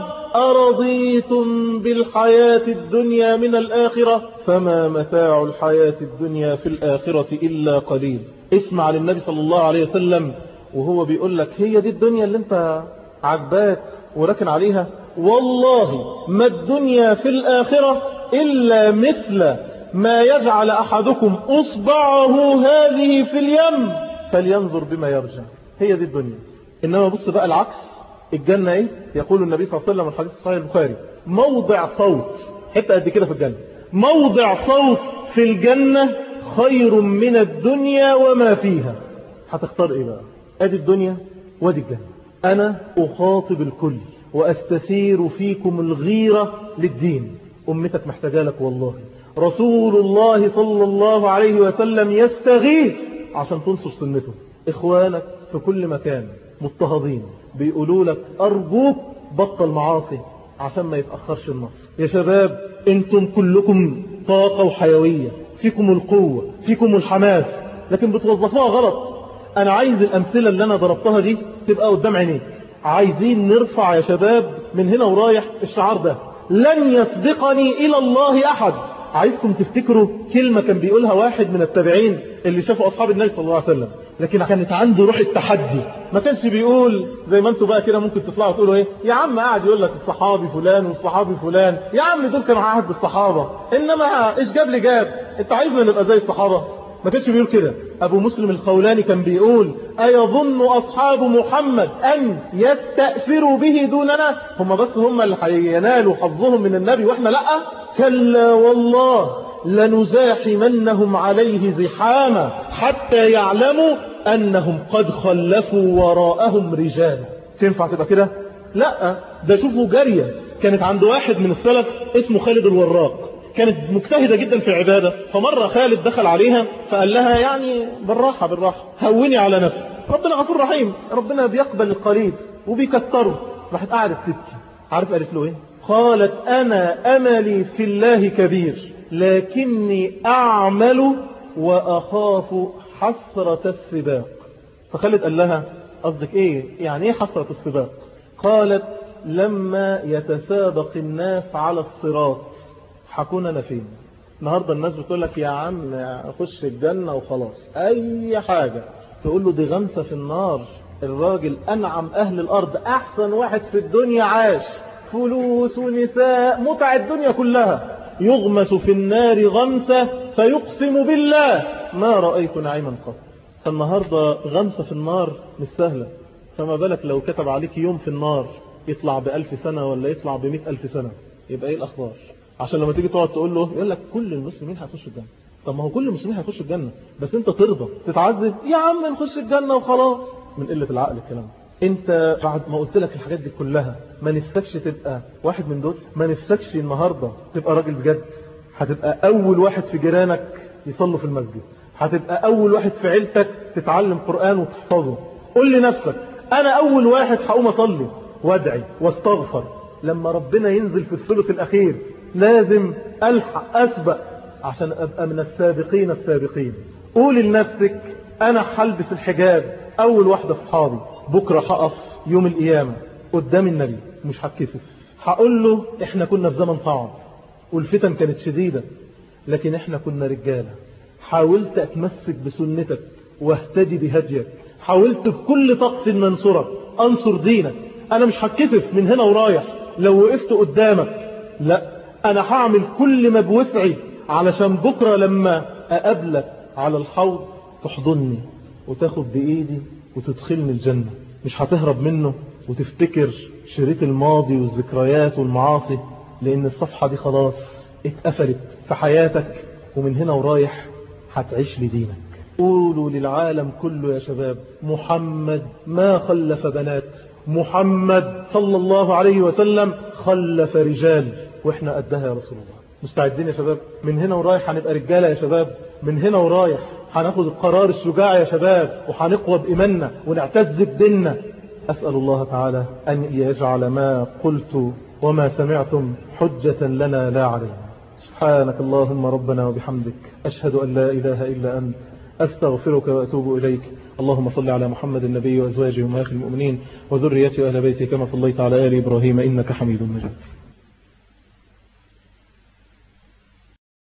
[SPEAKER 2] أرضيتم بالحياة الدنيا من الآخرة فما متاع الحياة الدنيا في الآخرة إلا قليل. اسمع للنبي صلى الله عليه وسلم وهو بيقول لك هي دي الدنيا اللي انت عجباك وركن عليها؟ والله ما الدنيا في الآخرة إلا مثل ما يجعل أحدكم أصبعه هذه في اليم فلينظر بما يرجع. هي دي الدنيا. إنما بص بقى العكس، الجنة ايه؟ يقول النبي صلى الله عليه وسلم الحديث الصحيح البخاري موضع صوت، حتى قد كده في الجنة، موضع صوت في الجنة خير من الدنيا وما فيها. هتختار ايه بقى؟ ادي الدنيا وادي الجنة. انا اخاطب الكل واستثير فيكم الغيرة للدين. امتك محتاجة لك والله. رسول الله صلى الله عليه وسلم يستغيث عشان تنصر سنته. اخوانك في كل مكان مضطهدين بيقولوا لك أرجوك بطل معاصي عشان ما يتأخرش النصر. يا شباب انتم كلكم طاقة وحيوية، فيكم القوة، فيكم الحماس، لكن بتوظفوها غلط. أنا عايز الأمثلة اللي أنا ضربتها دي تبقى قدام عينيك. عايزين نرفع يا شباب من هنا ورايح الشعار ده: لن يسبقني إلى الله أحد. عايزكم تفتكروا كلمة كان بيقولها واحد من التابعين اللي شافوا أصحاب النبي صلى الله عليه وسلم، لكن كانت عنده روح التحدي. ما كانش بيقول زي ما انتوا بقى كده ممكن تطلعوا تقولوا ايه يا عم، قاعد يقول لك الصحابي فلان والصحابي فلان، يا عم دول كانوا عهد الصحابة، انما ايش جاب لي جاب، انت عايزنا نبقى زي الصحابة؟ ما كانش بيقول كده. ابو مسلم الخولاني كان بيقول: ايظن اصحاب محمد ان يستأثروا به دوننا؟ هم بس هم اللي هينالوا حظهم من النبي واحنا لا؟ كلا والله لنزاحمنهم عليه زحاما حتى يعلموا أنهم قد خلفوا وراءهم رجالا. تنفع تبقى كده؟ لا، ده شوفوا جارية كانت عند واحد من السلف اسمه خالد الوراق، كانت مجتهدة جدا في العبادة. فمرة خالد دخل عليها فقال لها يعني بالراحة بالراحة، هوني على نفسك، ربنا غفور رحيم، ربنا بيقبل القليل وبيكتره. راحت قاعدة تبكي. عارف قالت له ايه؟ قالت: أنا أملي في الله كبير لكني أعمل وأخاف حسرة السباق. فخالد قال لها: قصدك ايه؟ يعني ايه حسرة السباق؟ قالت: لما يتسابق الناس على الصراط حكون أنا فين؟ النهاردة الناس بتقول لك يا عم أخش الجنة وخلاص، أي حاجة تقول له دي غمسة في النار. الراجل أنعم أهل الأرض، أحسن واحد في الدنيا عاش، فلوس ونساء، متع الدنيا كلها، يغمس في النار غمسة فيقسم بالله ما رأيت نعيما قط. فالنهاردة غمسة في النار مش سهلة، فما بالك لو كتب عليك يوم في النار يطلع ب1000 سنة ولا يطلع ب100,000 سنة، يبقى ايه الأخبار؟ عشان لما تيجي تقعد تقول له يقول لك كل المسلمين هيخشوا الجنة. طب ما هو كل المسلمين هيخشوا الجنة، بس انت ترضى تتعذب؟ يا عم نخش الجنة وخلاص. من قلة العقل الكلام. انت بعد ما قلت لك الحاجات دي كلها ما نفسكش تبقى واحد من دول؟ ما نفسكش النهاردة تبقى راجل بجد؟ هتبقى اول واحد في جيرانك يصلوا في المسجد، هتبقى اول واحد في عيلتك تتعلم قرآن وتحفظه. قول لنفسك: انا اول واحد هقوم اصلي وادعي واستغفر. لما ربنا ينزل في الثلث الاخير لازم الحق اسبق عشان ابقى من السابقين السابقين. قول لنفسك: انا هلبس الحجاب اول واحدة في صحابي، بكرة هقف يوم القيامة قدام النبي مش هتكسف، هقول له احنا كنا في زمن صعب والفتن كانت شديدة لكن احنا كنا رجالة، حاولت اتمسك بسنتك واهتدي بهديك، حاولت بكل طاقتي ان انصرك، انصر دينك. انا مش هتكسف من هنا ورايح لو وقفت قدامك، لا، انا هعمل كل ما بوسعي علشان بكرة لما اقابلك على الحوض تحضني وتاخد بايدي وتدخلني الجنة. مش هتهرب منه وتفتكر شريط الماضي والذكريات والمعاصي، لان الصفحة دي خلاص اتقفلت في حياتك، ومن هنا ورايح هتعيش لدينك. قولوا للعالم كله يا شباب: محمد ما خلف بنات، محمد صلى الله عليه وسلم خلف رجال، واحنا قدها يا رسول الله. مستعدين يا شباب؟ من هنا ورايح هنبقى رجالة يا شباب، من هنا ورايح هناخد القرار الشجاع يا شباب، وهنقوى بإيماننا ونعتز بديننا. أسأل الله تعالى أن يجعل ما قلت وما سمعتم حجة لنا لا علينا. سبحانك اللهم ربنا وبحمدك، أشهد أن لا إله إلا أنت، أستغفرك وأتوب إليك. اللهم صل على محمد النبي وأزواجه وأمهات المؤمنين وذريته وأهل بيته كما صليت على آل إبراهيم إنك حميد مجيد.